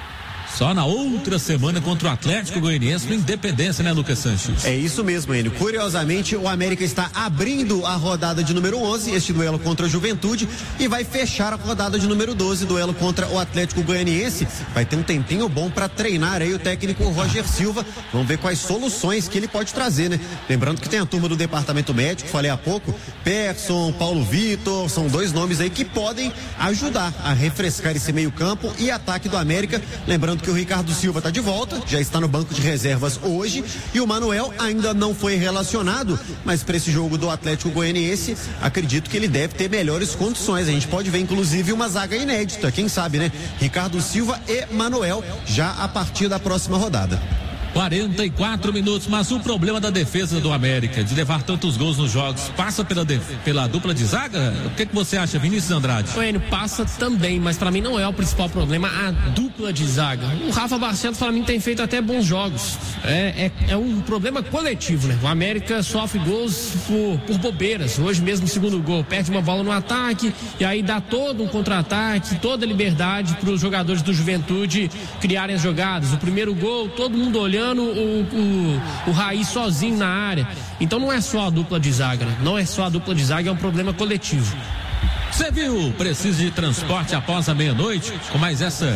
só na outra semana contra o Atlético Goianiense no Independência, né, Lucas Sanches? É isso mesmo, Enio. Curiosamente, o América está abrindo a rodada de número onze, este duelo contra a Juventude, e vai fechar a rodada de número doze, duelo contra o Atlético Goianiense. Vai ter um tempinho bom para treinar aí o técnico Roger Silva. Vamos ver quais soluções que ele pode trazer, né? Lembrando que tem a turma do departamento médico, falei há pouco, Persson, Paulo Vitor, são dois nomes aí que podem ajudar a refrescar esse meio-campo e ataque do América. Lembrando que o Ricardo Silva está de volta, já está no banco de reservas hoje, e o Manuel ainda não foi relacionado, mas para esse jogo do Atlético Goianiense, acredito que ele deve ter melhores condições. A gente pode ver inclusive uma zaga inédita, quem sabe, né? Ricardo Silva e Manuel já a partir da próxima rodada. quarenta e quatro minutos, mas o problema da defesa do América, de levar tantos gols nos jogos, passa pela, def... pela dupla de zaga? O que, que você acha, Vinícius Andrade? Bueno, passa também, mas para mim não é o principal problema a dupla de zaga. O Rafa Barcelos, para mim, tem feito até bons jogos. É, é, é um problema coletivo, né? O América sofre gols por, por bobeiras. Hoje mesmo, no segundo gol, perde uma bola no ataque e aí dá todo um contra-ataque, toda a liberdade para os jogadores do Juventude criarem as jogadas. O primeiro gol, todo mundo olhando O, o, o Raí sozinho na área. Então não é só a dupla de zaga, né? Não é só a dupla de zaga, é um problema coletivo. Você viu? Precisa de transporte após a meia-noite? Com mais essa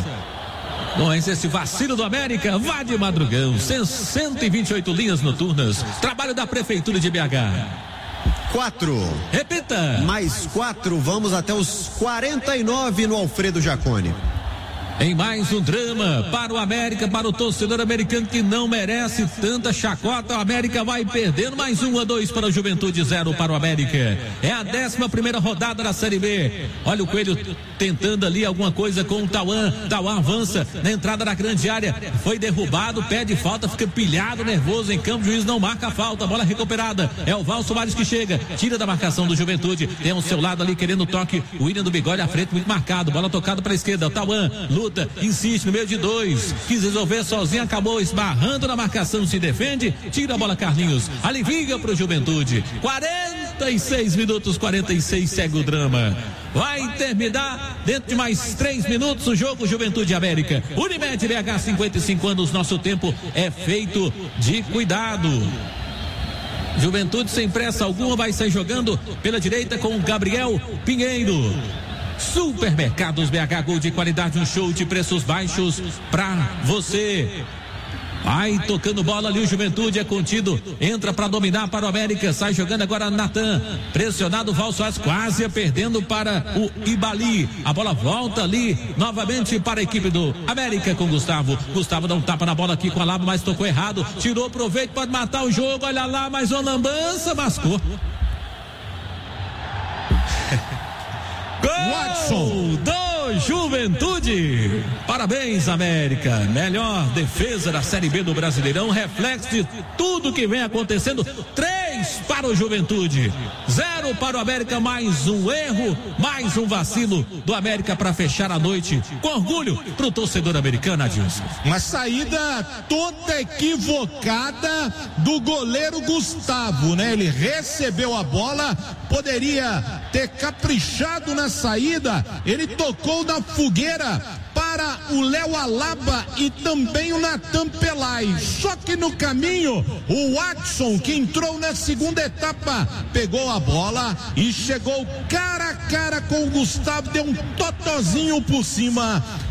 Não é esse vacilo do América? Vá de madrugão. cento e vinte e oito linhas noturnas. Trabalho da Prefeitura de B H. Quatro. Repita. Mais quatro. Vamos até os quarenta e nove no Alfredo Jaconi. Em mais um drama para o América, para o torcedor americano que não merece tanta chacota. O América vai perdendo. Mais um a dois para o Juventude, zero para o América. É a décima primeira rodada da Série B. Olha o Coelho tentando ali alguma coisa com o Tauan. Tauan avança na entrada da grande área. Foi derrubado, pede falta, fica pilhado, nervoso em campo. O juiz não marca a falta. Bola recuperada. É o Val Soares que chega. Tira da marcação do Juventude. Tem ao seu lado ali querendo toque. O William do Bigode à frente, muito marcado. Bola tocada para a esquerda. O Tauan luta. Insiste no meio de dois, quis resolver sozinho, acabou esbarrando na marcação, se defende, tira a bola Carlinhos, alivia pro Juventude. Quarenta e seis minutos, quarenta e seis, segue o drama. Vai terminar dentro de mais três minutos o jogo Juventude América. Unimed B H, cinquenta e cinco anos, nosso tempo é feito de cuidado. Juventude sem pressa alguma vai sair jogando pela direita com o Gabriel Pinheiro. Supermercados B H, Gol de qualidade, um show de preços baixos pra você. Vai tocando bola ali, o Juventude é contido, entra para dominar para o América, sai jogando agora Natan, pressionado, Val Soares quase perdendo para o Ibali, a bola volta ali novamente para a equipe do América com Gustavo. Gustavo dá um tapa na bola aqui com a Laba, mas tocou errado, tirou proveito, pode matar o jogo, olha lá, mais uma lambança, mascou. Gol Watson do Juventude. Parabéns, América. Melhor defesa da Série B do Brasileirão. Reflexo de tudo que vem acontecendo. Três para o Juventude, zero para o América. Mais um erro, mais um vacilo do América para fechar a noite. Com orgulho pro torcedor americano, Adilson. Uma saída toda equivocada do goleiro Gustavo, né? Ele recebeu a bola, poderia ter caprichado na saída, ele tocou na fogueira para o Léo Alaba e também o Natan Pelai. Só que no caminho, o Watson, que entrou na segunda etapa, pegou a bola e chegou cara a cara com o Gustavo, deu um totozinho por cima.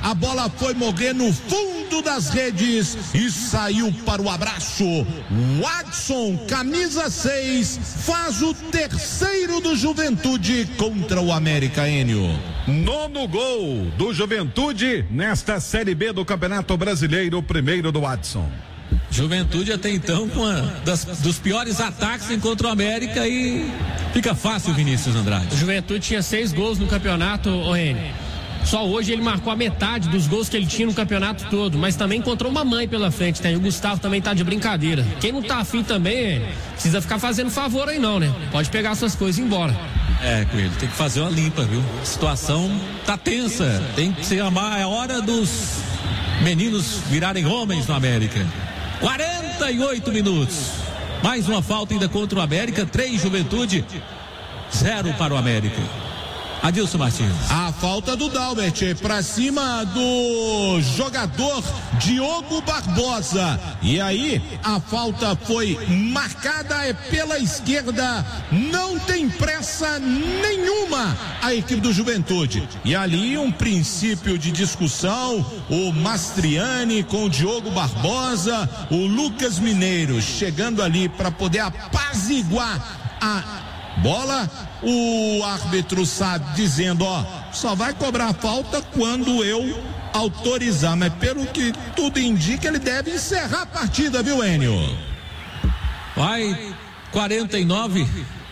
A bola foi morrer no fundo das redes e saiu para o abraço. Watson, camisa seis, faz o terceiro do Juventude contra o América, Enio. Nono gol do Juventude nesta Série B do Campeonato Brasileiro, o primeiro do Watson. Juventude até então com a, das, dos piores ataques contra o América e fica fácil, Vinícius Andrade. O Juventude tinha seis gols no campeonato, Reni. Só hoje ele marcou a metade dos gols que ele tinha no campeonato todo, mas também encontrou uma mãe pela frente, né? E o Gustavo também tá de brincadeira. Quem não tá afim também, precisa ficar fazendo favor aí não, né? Pode pegar suas coisas e ir embora. É, Coelho, tem que fazer uma limpa, viu? A situação tá tensa, tem que ser a hora dos meninos virarem homens no América. quarenta e oito minutos. Mais uma falta ainda contra o América. três Juventude, zero para o América. Adilson Martins. A falta do Dalbert para cima do jogador Diogo Barbosa. E aí a falta foi marcada é pela esquerda. Não tem pressa nenhuma a equipe do Juventude. E ali um princípio de discussão. O Mastriani com o Diogo Barbosa, o Lucas Mineiro chegando ali para poder apaziguar a bola. O árbitro sabe, dizendo, ó, só vai cobrar falta quando eu autorizar, mas pelo que tudo indica, ele deve encerrar a partida, viu, Enio? Vai, quarenta e nove,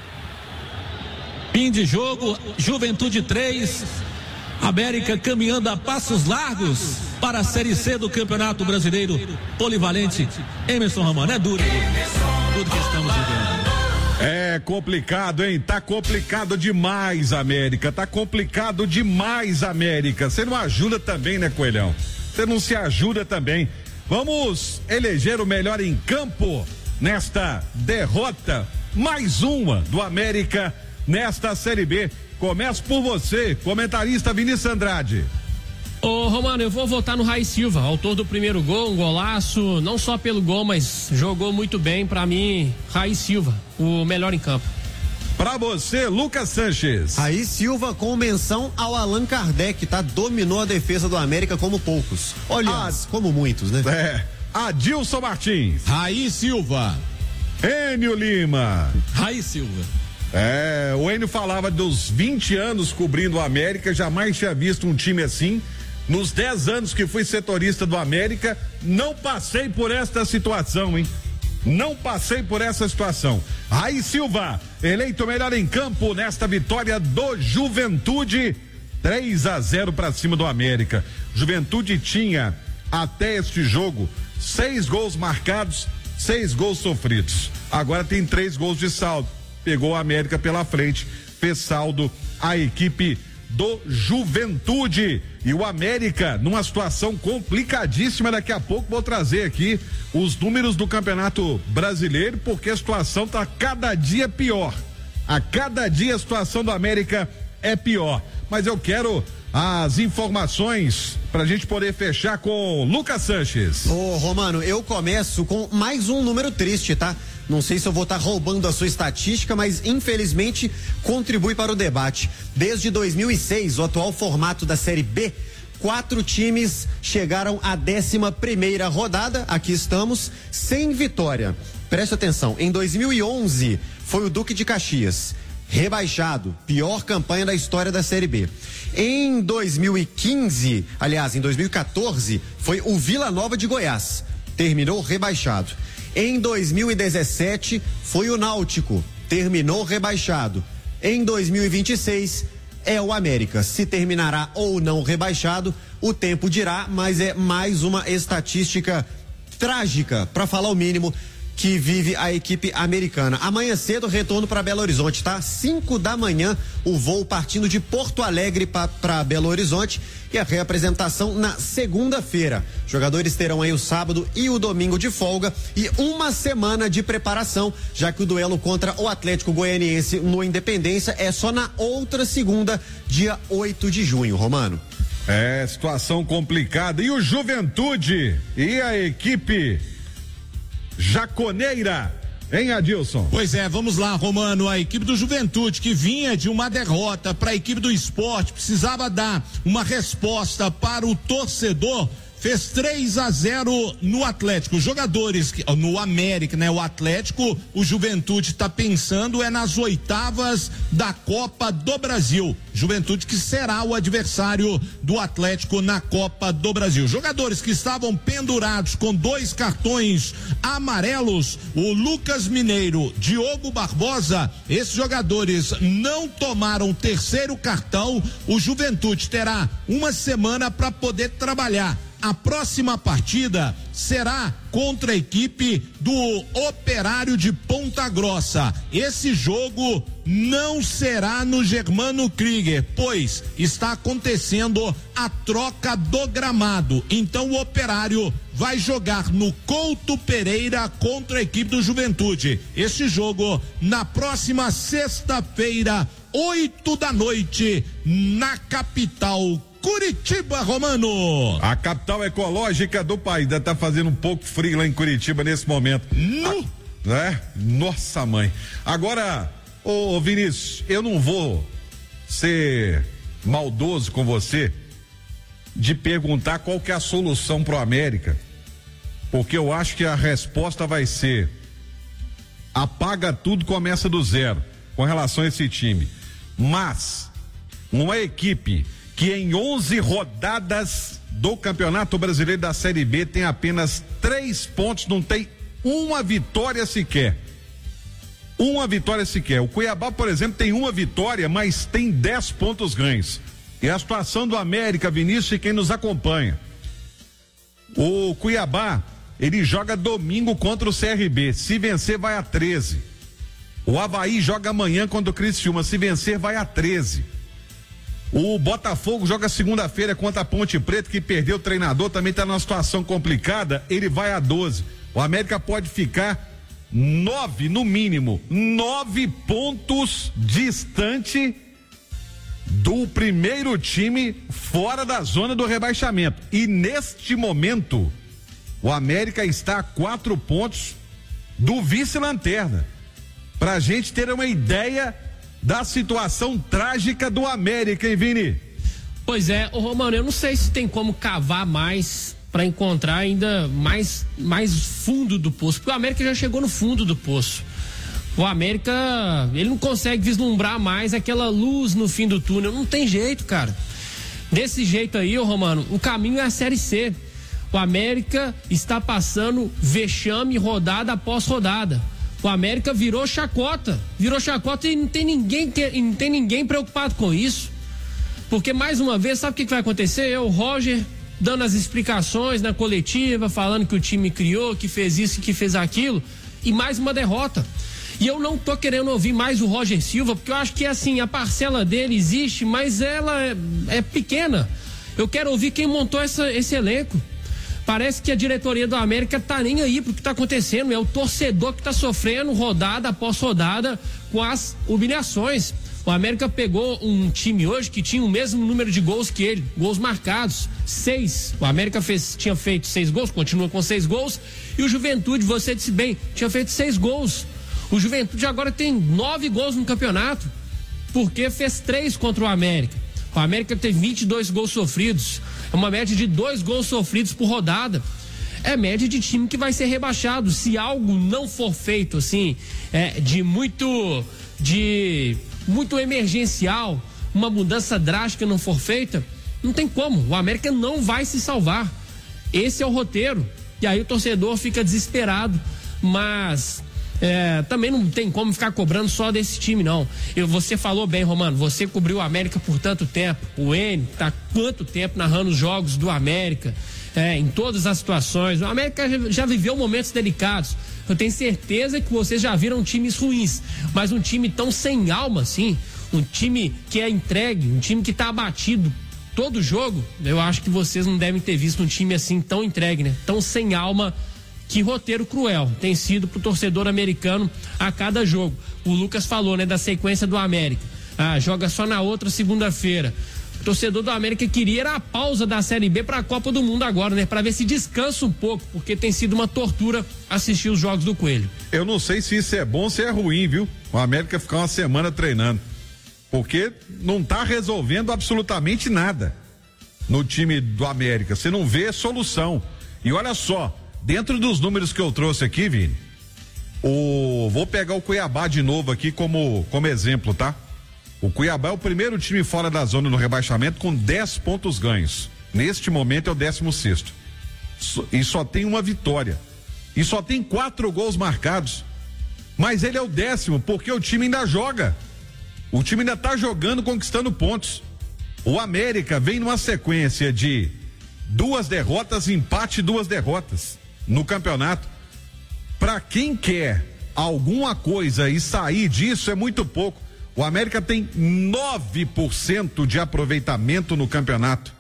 fim de jogo, Juventude três, América caminhando a passos largos para a Série C do Campeonato Brasileiro Polivalente. Emerson Romano, é duro tudo que estamos vivendo. É complicado, hein? Tá complicado demais, América. Tá complicado demais, América. Você não ajuda também, né, Coelhão? Você não se ajuda também. Vamos eleger o melhor em campo nesta derrota, mais uma do América nesta Série B. Começo por você, comentarista Vinícius Andrade. Ô Romano, eu vou votar no Raí Silva, autor do primeiro gol, um golaço, não só pelo gol, mas jogou muito bem. Pra mim, Raí Silva, o melhor em campo. Pra você, Lucas Sanches. Raí Silva com menção ao Allan Kardec, tá? Dominou a defesa do América como poucos. Olha, ah, como muitos, né? É. Adilson Martins. Raí Silva. Enio Lima. Raí Silva. É, o Enio falava dos vinte anos cobrindo o América, jamais tinha visto um time assim. Nos dez anos que fui setorista do América, não passei por esta situação, hein? Não passei por essa situação. Raí Silva, eleito melhor em campo nesta vitória do Juventude, três a zero para cima do América. Juventude tinha até este jogo seis gols marcados, seis gols sofridos. Agora tem três gols de saldo. Pegou o América pela frente, fez saldo a equipe do Juventude. E o América numa situação complicadíssima. Daqui a pouco vou trazer aqui os números do Campeonato Brasileiro, porque a situação tá cada dia pior. A cada dia a situação do América é pior. Mas eu quero as informações pra gente poder fechar com Lucas Sanches. Ô Romano, eu começo com mais um número triste, tá? Não sei se eu vou estar tá roubando a sua estatística, mas infelizmente contribui para o debate. Desde dois mil e seis, o atual formato da Série B, quatro times chegaram à décima primeira rodada, aqui estamos, sem vitória. Preste atenção, em dois mil e onze foi o Duque de Caxias, rebaixado, pior campanha da história da Série B. Em dois mil e quinze, aliás, em dois mil e quatorze, foi o Vila Nova de Goiás, terminou rebaixado. Em dois mil e dezessete, foi o Náutico, terminou rebaixado. Em dois mil e vinte e seis, é o América. Se terminará ou não rebaixado, o tempo dirá, mas é mais uma estatística trágica, para falar o mínimo, que vive a equipe americana. Amanhã cedo, retorno para Belo Horizonte, tá? Cinco da manhã, o voo partindo de Porto Alegre para Belo Horizonte e a reapresentação na segunda-feira. Jogadores terão aí o sábado e o domingo de folga e uma semana de preparação, já que o duelo contra o Atlético Goianiense no Independência é só na outra segunda, dia oito de junho, Romano. É, situação complicada. E o Juventude e a equipe jaconeira Hein, Adilson? Pois é, vamos lá, Romano. A equipe do Juventude, que vinha de uma derrota para a equipe do Sport, precisava dar uma resposta para o torcedor. Fez três a zero no Atlético. Os jogadores, no América, né? O Atlético, o Juventude está pensando é nas oitavas da Copa do Brasil. Juventude que será o adversário do Atlético na Copa do Brasil. Jogadores que estavam pendurados com dois cartões amarelos, o Lucas Mineiro, Diogo Barbosa, esses jogadores não tomaram o terceiro cartão. O Juventude terá uma semana para poder trabalhar. A próxima partida será contra a equipe do Operário de Ponta Grossa. Esse jogo não será no Germano Krieger, pois está acontecendo a troca do gramado. Então o Operário vai jogar no Couto Pereira contra a equipe do Juventude. Este jogo na próxima sexta-feira, oito da noite, na capital Curitiba, Romano. A capital ecológica do país. Ainda tá fazendo um pouco frio lá em Curitiba nesse momento. No. Ah, né? Nossa mãe. Agora, ô, ô Vinícius, eu não vou ser maldoso com você de perguntar qual que é a solução pro América, porque eu acho que a resposta vai ser: apaga tudo, começa do zero com relação a esse time. Mas uma equipe que em onze rodadas do Campeonato Brasileiro da Série B tem apenas três pontos, não tem uma vitória sequer. Uma vitória sequer. O Cuiabá, por exemplo, tem uma vitória, mas tem dez pontos ganhos. E a situação do América, Vinícius, e quem nos acompanha. O Cuiabá, ele joga domingo contra o C R B. Se vencer, vai a treze. O Avaí joga amanhã contra o Criciúma. Se vencer, vai a treze. O Botafogo joga segunda-feira contra a Ponte Preta, que perdeu o treinador, também está numa situação complicada, ele vai a doze. O América pode ficar nove, no mínimo, nove pontos distante do primeiro time fora da zona do rebaixamento. E neste momento, o América está a quatro pontos do vice-lanterna. Pra gente ter uma ideia da situação trágica do América, hein, Vini? Pois é, ô Romano, eu não sei se tem como cavar mais para encontrar ainda mais, mais fundo do poço, porque o América já chegou no fundo do poço. O América, ele não consegue vislumbrar mais aquela luz no fim do túnel, não tem jeito, cara. Desse jeito aí, ô Romano, o caminho é a Série C. O América está passando vexame rodada após rodada. O América virou chacota, virou chacota e não tem ninguém, não tem ninguém preocupado com isso. Porque mais uma vez, sabe o que, que vai acontecer? Eu, o Roger, dando as explicações na coletiva, falando que o time criou, que fez isso e que fez aquilo, e mais uma derrota. E eu não tô querendo ouvir mais o Roger Silva, porque eu acho que assim, a parcela dele existe, mas ela é, é pequena. Eu quero ouvir quem montou essa, esse elenco. Parece que a diretoria do América tá nem aí pro que tá acontecendo, é o torcedor que tá sofrendo rodada após rodada com as humilhações. O América pegou um time hoje que tinha o mesmo número de gols que ele, gols marcados, seis. O América fez, tinha feito seis gols, continua com seis gols, e o Juventude, você disse bem, tinha feito seis gols. O Juventude agora tem nove gols no campeonato, porque fez três contra o América. O América tem vinte e dois gols sofridos, é uma média de dois gols sofridos por rodada. É média de time que vai ser rebaixado. Se algo não for feito assim, é, de muito, de muito emergencial, uma mudança drástica não for feita, não tem como. O América não vai se salvar. Esse é o roteiro. E aí o torcedor fica desesperado, mas É, também não tem como ficar cobrando só desse time, não. Eu, você falou bem, Romano, você cobriu o América por tanto tempo. O N tá quanto tempo narrando os jogos do América, é, em todas as situações. O América já, já viveu momentos delicados. Eu tenho certeza que vocês já viram times ruins, mas um time tão sem alma assim, um time que é entregue, um time que tá abatido todo jogo, eu acho que vocês não devem ter visto um time assim tão entregue, né? Tão sem alma. Que roteiro cruel tem sido pro torcedor americano a cada jogo. O Lucas falou, né, da sequência do América. Ah, joga só na outra segunda-feira. O torcedor do América queria era a pausa da Série B para a Copa do Mundo agora, né? Para ver se descansa um pouco, porque tem sido uma tortura assistir os jogos do Coelho. Eu não sei se isso é bom ou se é ruim, viu? O América ficar uma semana treinando, porque não tá resolvendo absolutamente nada no time do América. Você não vê solução. E olha só, dentro dos números que eu trouxe aqui, Vini, o vou pegar o Cuiabá de novo aqui como como exemplo, tá? O Cuiabá é o primeiro time fora da zona no rebaixamento com dez pontos ganhos. Neste momento é o décimo sexto. E só tem uma vitória. E só tem quatro gols marcados. Mas ele é o décimo porque o time ainda joga. O time ainda tá jogando, conquistando pontos. O América vem numa sequência de duas derrotas, empate, duas derrotas no campeonato. Para quem quer alguma coisa e sair disso é muito pouco. O América tem nove por cento de aproveitamento no campeonato.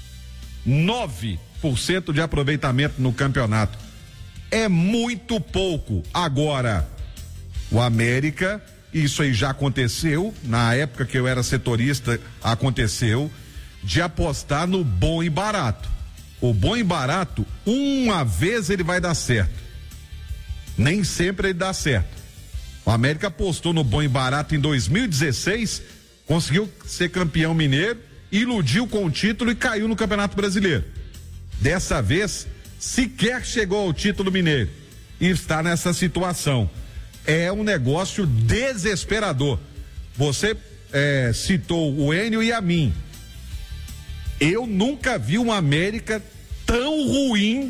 nove por cento de aproveitamento no campeonato. É muito pouco. Agora, o América, isso aí já aconteceu, na época que eu era setorista, aconteceu, de apostar no bom e barato. O bom e barato, uma vez ele vai dar certo. Nem sempre ele dá certo. O América apostou no bom e barato em dois mil e dezesseis, conseguiu ser campeão mineiro, iludiu com o título e caiu no Campeonato Brasileiro. Dessa vez, sequer chegou ao título mineiro e está nessa situação. É um negócio desesperador. Você é, citou o Enio e a mim. Eu nunca vi uma América tão ruim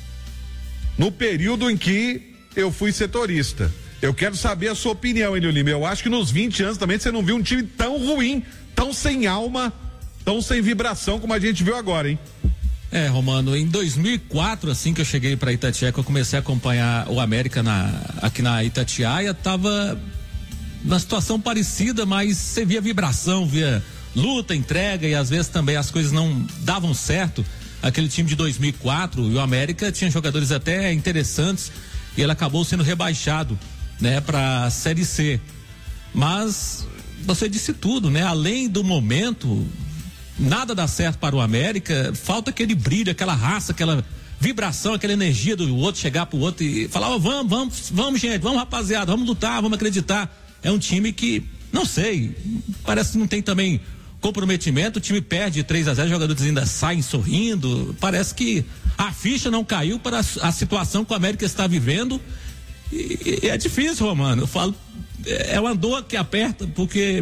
no período em que eu fui setorista. Eu quero saber a sua opinião, Enio Lima. Eu acho que nos vinte anos também você não viu um time tão ruim, tão sem alma, tão sem vibração como a gente viu agora, hein? É, Romano, em dois mil e quatro, assim que eu cheguei para Itatiaia, que eu comecei a acompanhar o América na, aqui na Itatiaia, tava na situação parecida, mas você via vibração, via luta, entrega, e às vezes também as coisas não davam certo. Aquele time de dois mil e quatro, e o América tinha jogadores até interessantes, e ele acabou sendo rebaixado, né, para Série C. Mas você disse tudo, né? Além do momento, nada dá certo para o América, falta aquele brilho, aquela raça, aquela vibração, aquela energia do outro chegar pro outro e falar, oh, vamos, vamos, vamos gente, vamos rapaziada, vamos lutar, vamos acreditar. É um time que, não sei, parece que não tem também comprometimento, o time perde três a zero, os jogadores ainda saem sorrindo, parece que a ficha não caiu para a, a situação que o América está vivendo. E, e é difícil, Romano, eu falo, é uma dor que aperta, porque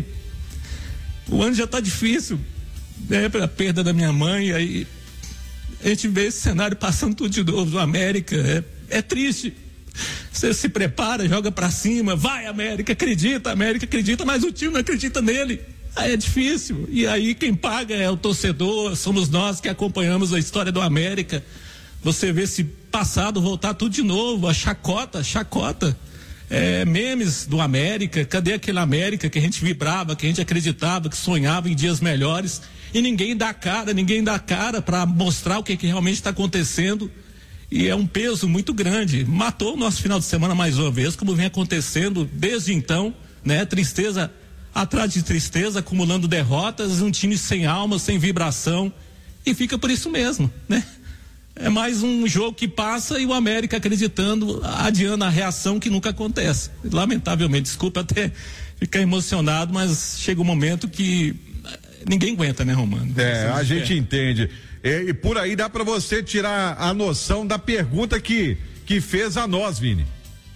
o ano já tá difícil, né, pela perda da minha mãe, aí a gente vê esse cenário passando tudo de novo do América, é, é triste. Você se prepara, joga pra cima, vai América, acredita, América acredita, mas o time não acredita nele, aí é difícil, e aí quem paga é o torcedor, somos nós que acompanhamos a história do América. Você vê esse passado voltar tudo de novo, a chacota, chacota, é, memes do América, cadê aquele América que a gente vibrava, que a gente acreditava, que sonhava em dias melhores, e ninguém dá cara, ninguém dá cara para mostrar o que, que realmente está acontecendo, e é um peso muito grande, matou o nosso final de semana mais uma vez, como vem acontecendo desde então, né, tristeza atrás de tristeza, acumulando derrotas, um time sem alma, sem vibração, e fica por isso mesmo, né? É mais um jogo que passa e o América acreditando, adiando a reação que nunca acontece. Lamentavelmente, desculpa até ficar emocionado, mas chega um momento que ninguém aguenta, né, Romano? É, a gente entende. E, e por aí dá para você tirar a noção da pergunta que, que fez a nós, Vini.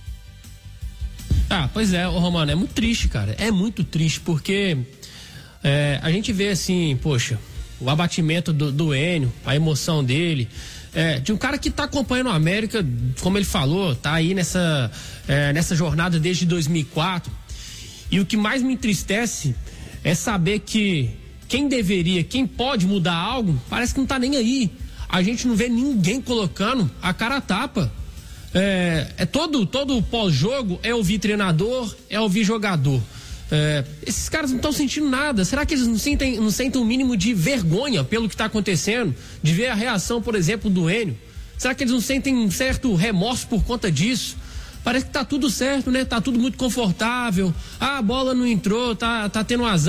Ah, pois é, ô Romano, é muito triste, cara. É muito triste, porque é, a gente vê assim, poxa, o abatimento do, do Enio, a emoção dele. É, de um cara que tá acompanhando o América, como ele falou, tá aí nessa, é, nessa jornada desde dois mil e quatro. E o que mais me entristece é saber que quem deveria, quem pode mudar algo, parece que não tá nem aí. A gente não vê ninguém colocando a cara a tapa. É, é todo, todo pós-jogo é ouvir treinador, é ouvir jogador. É, esses caras não estão sentindo nada. Será que eles não sentem, não sentem um mínimo de vergonha pelo que está acontecendo? De ver a reação, por exemplo, do Enio? Será que eles não sentem um certo remorso por conta disso? Parece que tá tudo certo, né? Tá tudo muito confortável. Ah, a bola não entrou, tá, tá tendo um azar.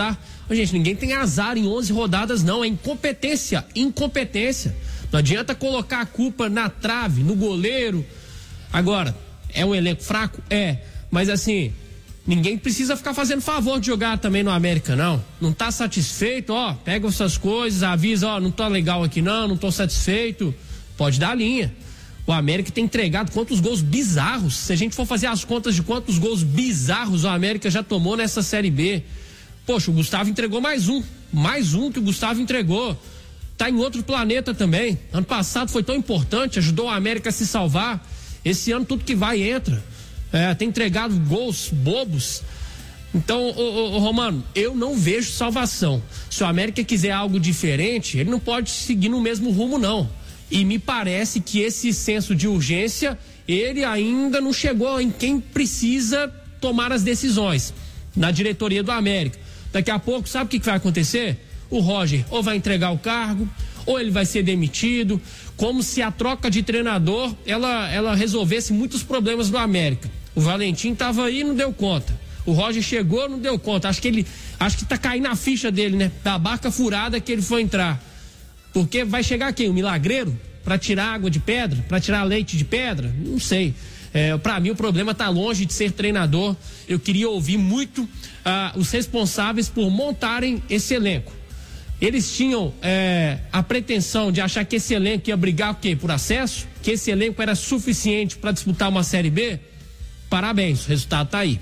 Mas, gente, ninguém tem azar em onze rodadas, não. É incompetência, incompetência. Não adianta colocar a culpa na trave, no goleiro. Agora, é um elenco fraco? É. Mas, assim, ninguém precisa ficar fazendo favor de jogar também no América, não. Não tá satisfeito, ó, pega essas coisas, avisa, ó, não tô legal aqui não, não tô satisfeito. Pode dar a linha. O América tem entregado quantos gols bizarros. Se a gente for fazer as contas de quantos gols bizarros o América já tomou nessa Série B. Poxa, o Gustavo entregou mais um. Mais um que o Gustavo entregou. Tá em outro planeta também. Ano passado foi tão importante, ajudou o América a se salvar. Esse ano tudo que vai entra. É, tem entregado gols bobos. Então, ô, ô, ô, Romano, eu não vejo salvação. Se o América quiser algo diferente, ele não pode seguir no mesmo rumo, não. E me parece que esse senso de urgência, ele ainda não chegou em quem precisa tomar as decisões na diretoria do América. Daqui a pouco, sabe o que vai acontecer? O Roger ou vai entregar o cargo, ou ele vai ser demitido, como se a troca de treinador, ela, ela resolvesse muitos problemas do América. O Valentim estava aí e não deu conta. O Roger chegou, não deu conta. Acho que ele, acho que tá caindo a ficha dele, né? Da barca furada que ele foi entrar. Porque vai chegar quem? Um milagreiro? Para tirar água de pedra? Para tirar leite de pedra? Não sei. É, para mim o problema está longe de ser treinador. Eu queria ouvir muito ah, os responsáveis por montarem esse elenco. Eles tinham é, a pretensão de achar que esse elenco ia brigar o quê? Por acesso? Que esse elenco era suficiente para disputar uma Série B? Parabéns, o resultado está aí.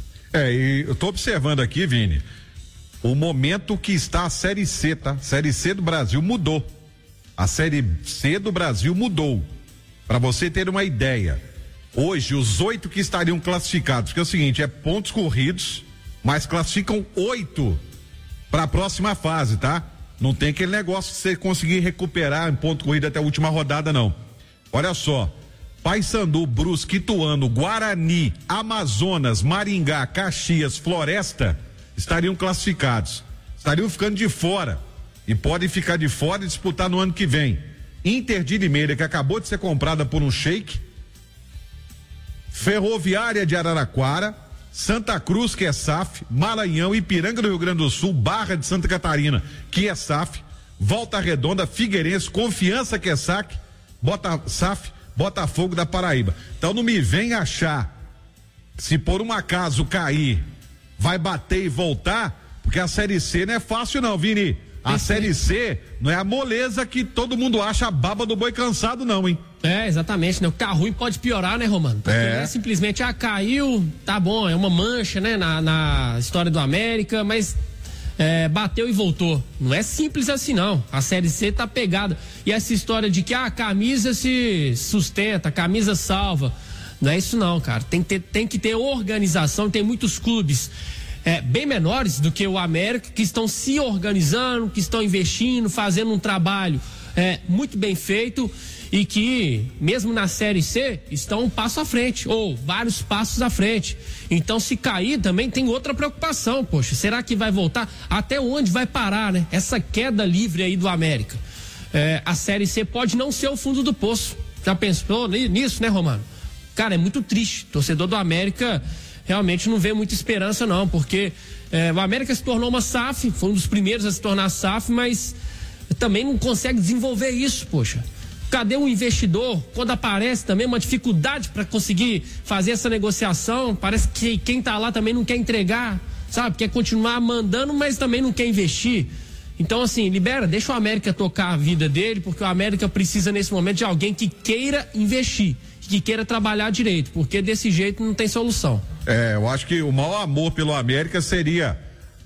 É, e eu tô observando aqui, Vini, o momento que está a Série C, tá? Série C do Brasil mudou. A Série C do Brasil mudou. Para você ter uma ideia, hoje os oito que estariam classificados, porque é o seguinte, é pontos corridos, mas classificam oito para a próxima fase, tá? Não tem aquele negócio de você conseguir recuperar em ponto corrido até a última rodada, não. Olha só, Paysandu, Brusque, Ituano, Guarani, Amazonas, Maringá, Caxias, Floresta estariam classificados, estariam ficando de fora e podem ficar de fora e disputar no ano que vem. Inter de Limeira, que acabou de ser comprada por um sheik, Ferroviária de Araraquara, Santa Cruz, que é S A F, Maranhão, Ipiranga do Rio Grande do Sul, Barra de Santa Catarina, que é S A F, Volta Redonda, Figueirense, Confiança, que é S A C, Bota, S A F, Botafogo da Paraíba. Então não me vem achar, se por um acaso cair, vai bater e voltar, porque a Série C não é fácil não, Vini. A Esse Série C não é a moleza que todo mundo acha a baba do boi cansado não, hein? É, exatamente, né? O carro ruim pode piorar, né, Romano? Porque é. é simplesmente, ah, caiu, tá bom, é uma mancha, né, na, na história do América, mas é, bateu e voltou. Não é simples assim, não. A Série C tá pegada. E essa história de que, ah, a camisa se sustenta, a camisa salva. Não é isso não, cara. Tem que ter, tem que ter organização, tem muitos clubes É, bem menores do que o América, que estão se organizando, que estão investindo, fazendo um trabalho é, muito bem feito e que, mesmo na Série C, estão um passo à frente, ou vários passos à frente. Então, se cair, também tem outra preocupação, poxa, será que vai voltar? Até onde vai parar, né? Essa queda livre aí do América. É, a Série C pode não ser o fundo do poço. Já pensou nisso, né, Romano? Cara, é muito triste. Torcedor do América realmente não vê muita esperança não, porque é, o América se tornou uma S A F, foi um dos primeiros a se tornar S A F, mas também não consegue desenvolver isso, poxa. Cadê um investidor? Quando aparece também uma dificuldade para conseguir fazer essa negociação, parece que quem tá lá também não quer entregar, sabe? Quer continuar mandando, mas também não quer investir. Então, assim, libera, deixa o América tocar a vida dele, porque o América precisa nesse momento de alguém que queira investir, que queira trabalhar direito, porque desse jeito não tem solução. É, eu acho que o maior amor pelo América seria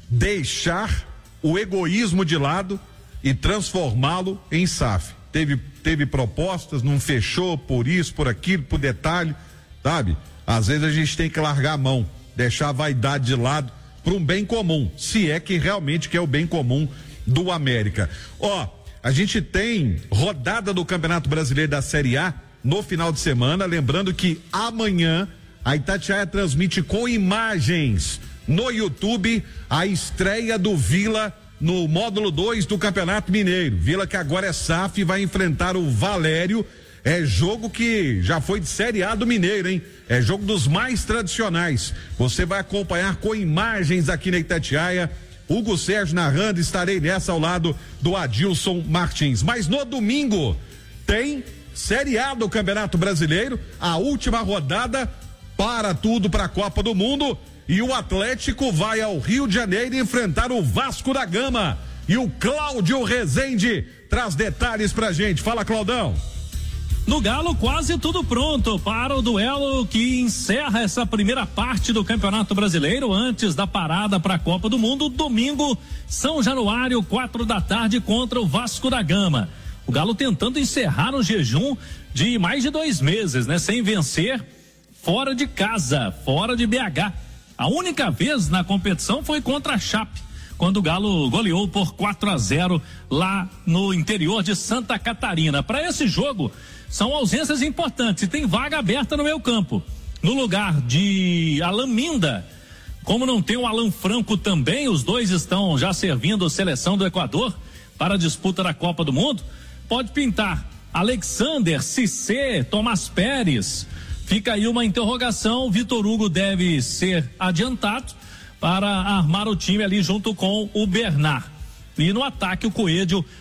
deixar o egoísmo de lado e transformá-lo em S A F. Teve, teve propostas, não fechou por isso, por aquilo, por detalhe, sabe? Às vezes a gente tem que largar a mão, deixar a vaidade de lado para um bem comum, se é que realmente quer o bem comum do América. Ó, a gente tem rodada do Campeonato Brasileiro da Série A no final de semana, lembrando que amanhã a Itatiaia transmite com imagens no YouTube a estreia do Vila no módulo dois do Campeonato Mineiro. Vila que agora é S A F, vai enfrentar o Valério. É jogo que já foi de Série A do Mineiro, hein? É jogo dos mais tradicionais. Você vai acompanhar com imagens aqui na Itatiaia Hugo Sérgio narrando, estarei nessa ao lado do Adilson Martins. Mas no domingo tem Série A do Campeonato Brasileiro, a última rodada para tudo para a Copa do Mundo, e o Atlético vai ao Rio de Janeiro enfrentar o Vasco da Gama. E o Cláudio Rezende traz detalhes pra gente. Fala, Claudão. No Galo, quase tudo pronto para o duelo que encerra essa primeira parte do Campeonato Brasileiro antes da parada para a Copa do Mundo. Domingo, São Januário, quatro da tarde, contra o Vasco da Gama. O Galo tentando encerrar um jejum de mais de dois meses, né? Sem vencer fora de casa, fora de B H. A única vez na competição foi contra a Chape, quando o Galo goleou por quatro a zero lá no interior de Santa Catarina. Para esse jogo, são ausências importantes e tem vaga aberta no meio campo. No lugar de Alan Minda, como não tem o Alan Franco também, os dois estão já servindo a seleção do Equador para a disputa da Copa do Mundo, pode pintar Alexander, Cissé, Tomás Pérez. Fica aí uma interrogação. Vitor Hugo deve ser adiantado para armar o time ali junto com o Bernard. E no ataque o Coelho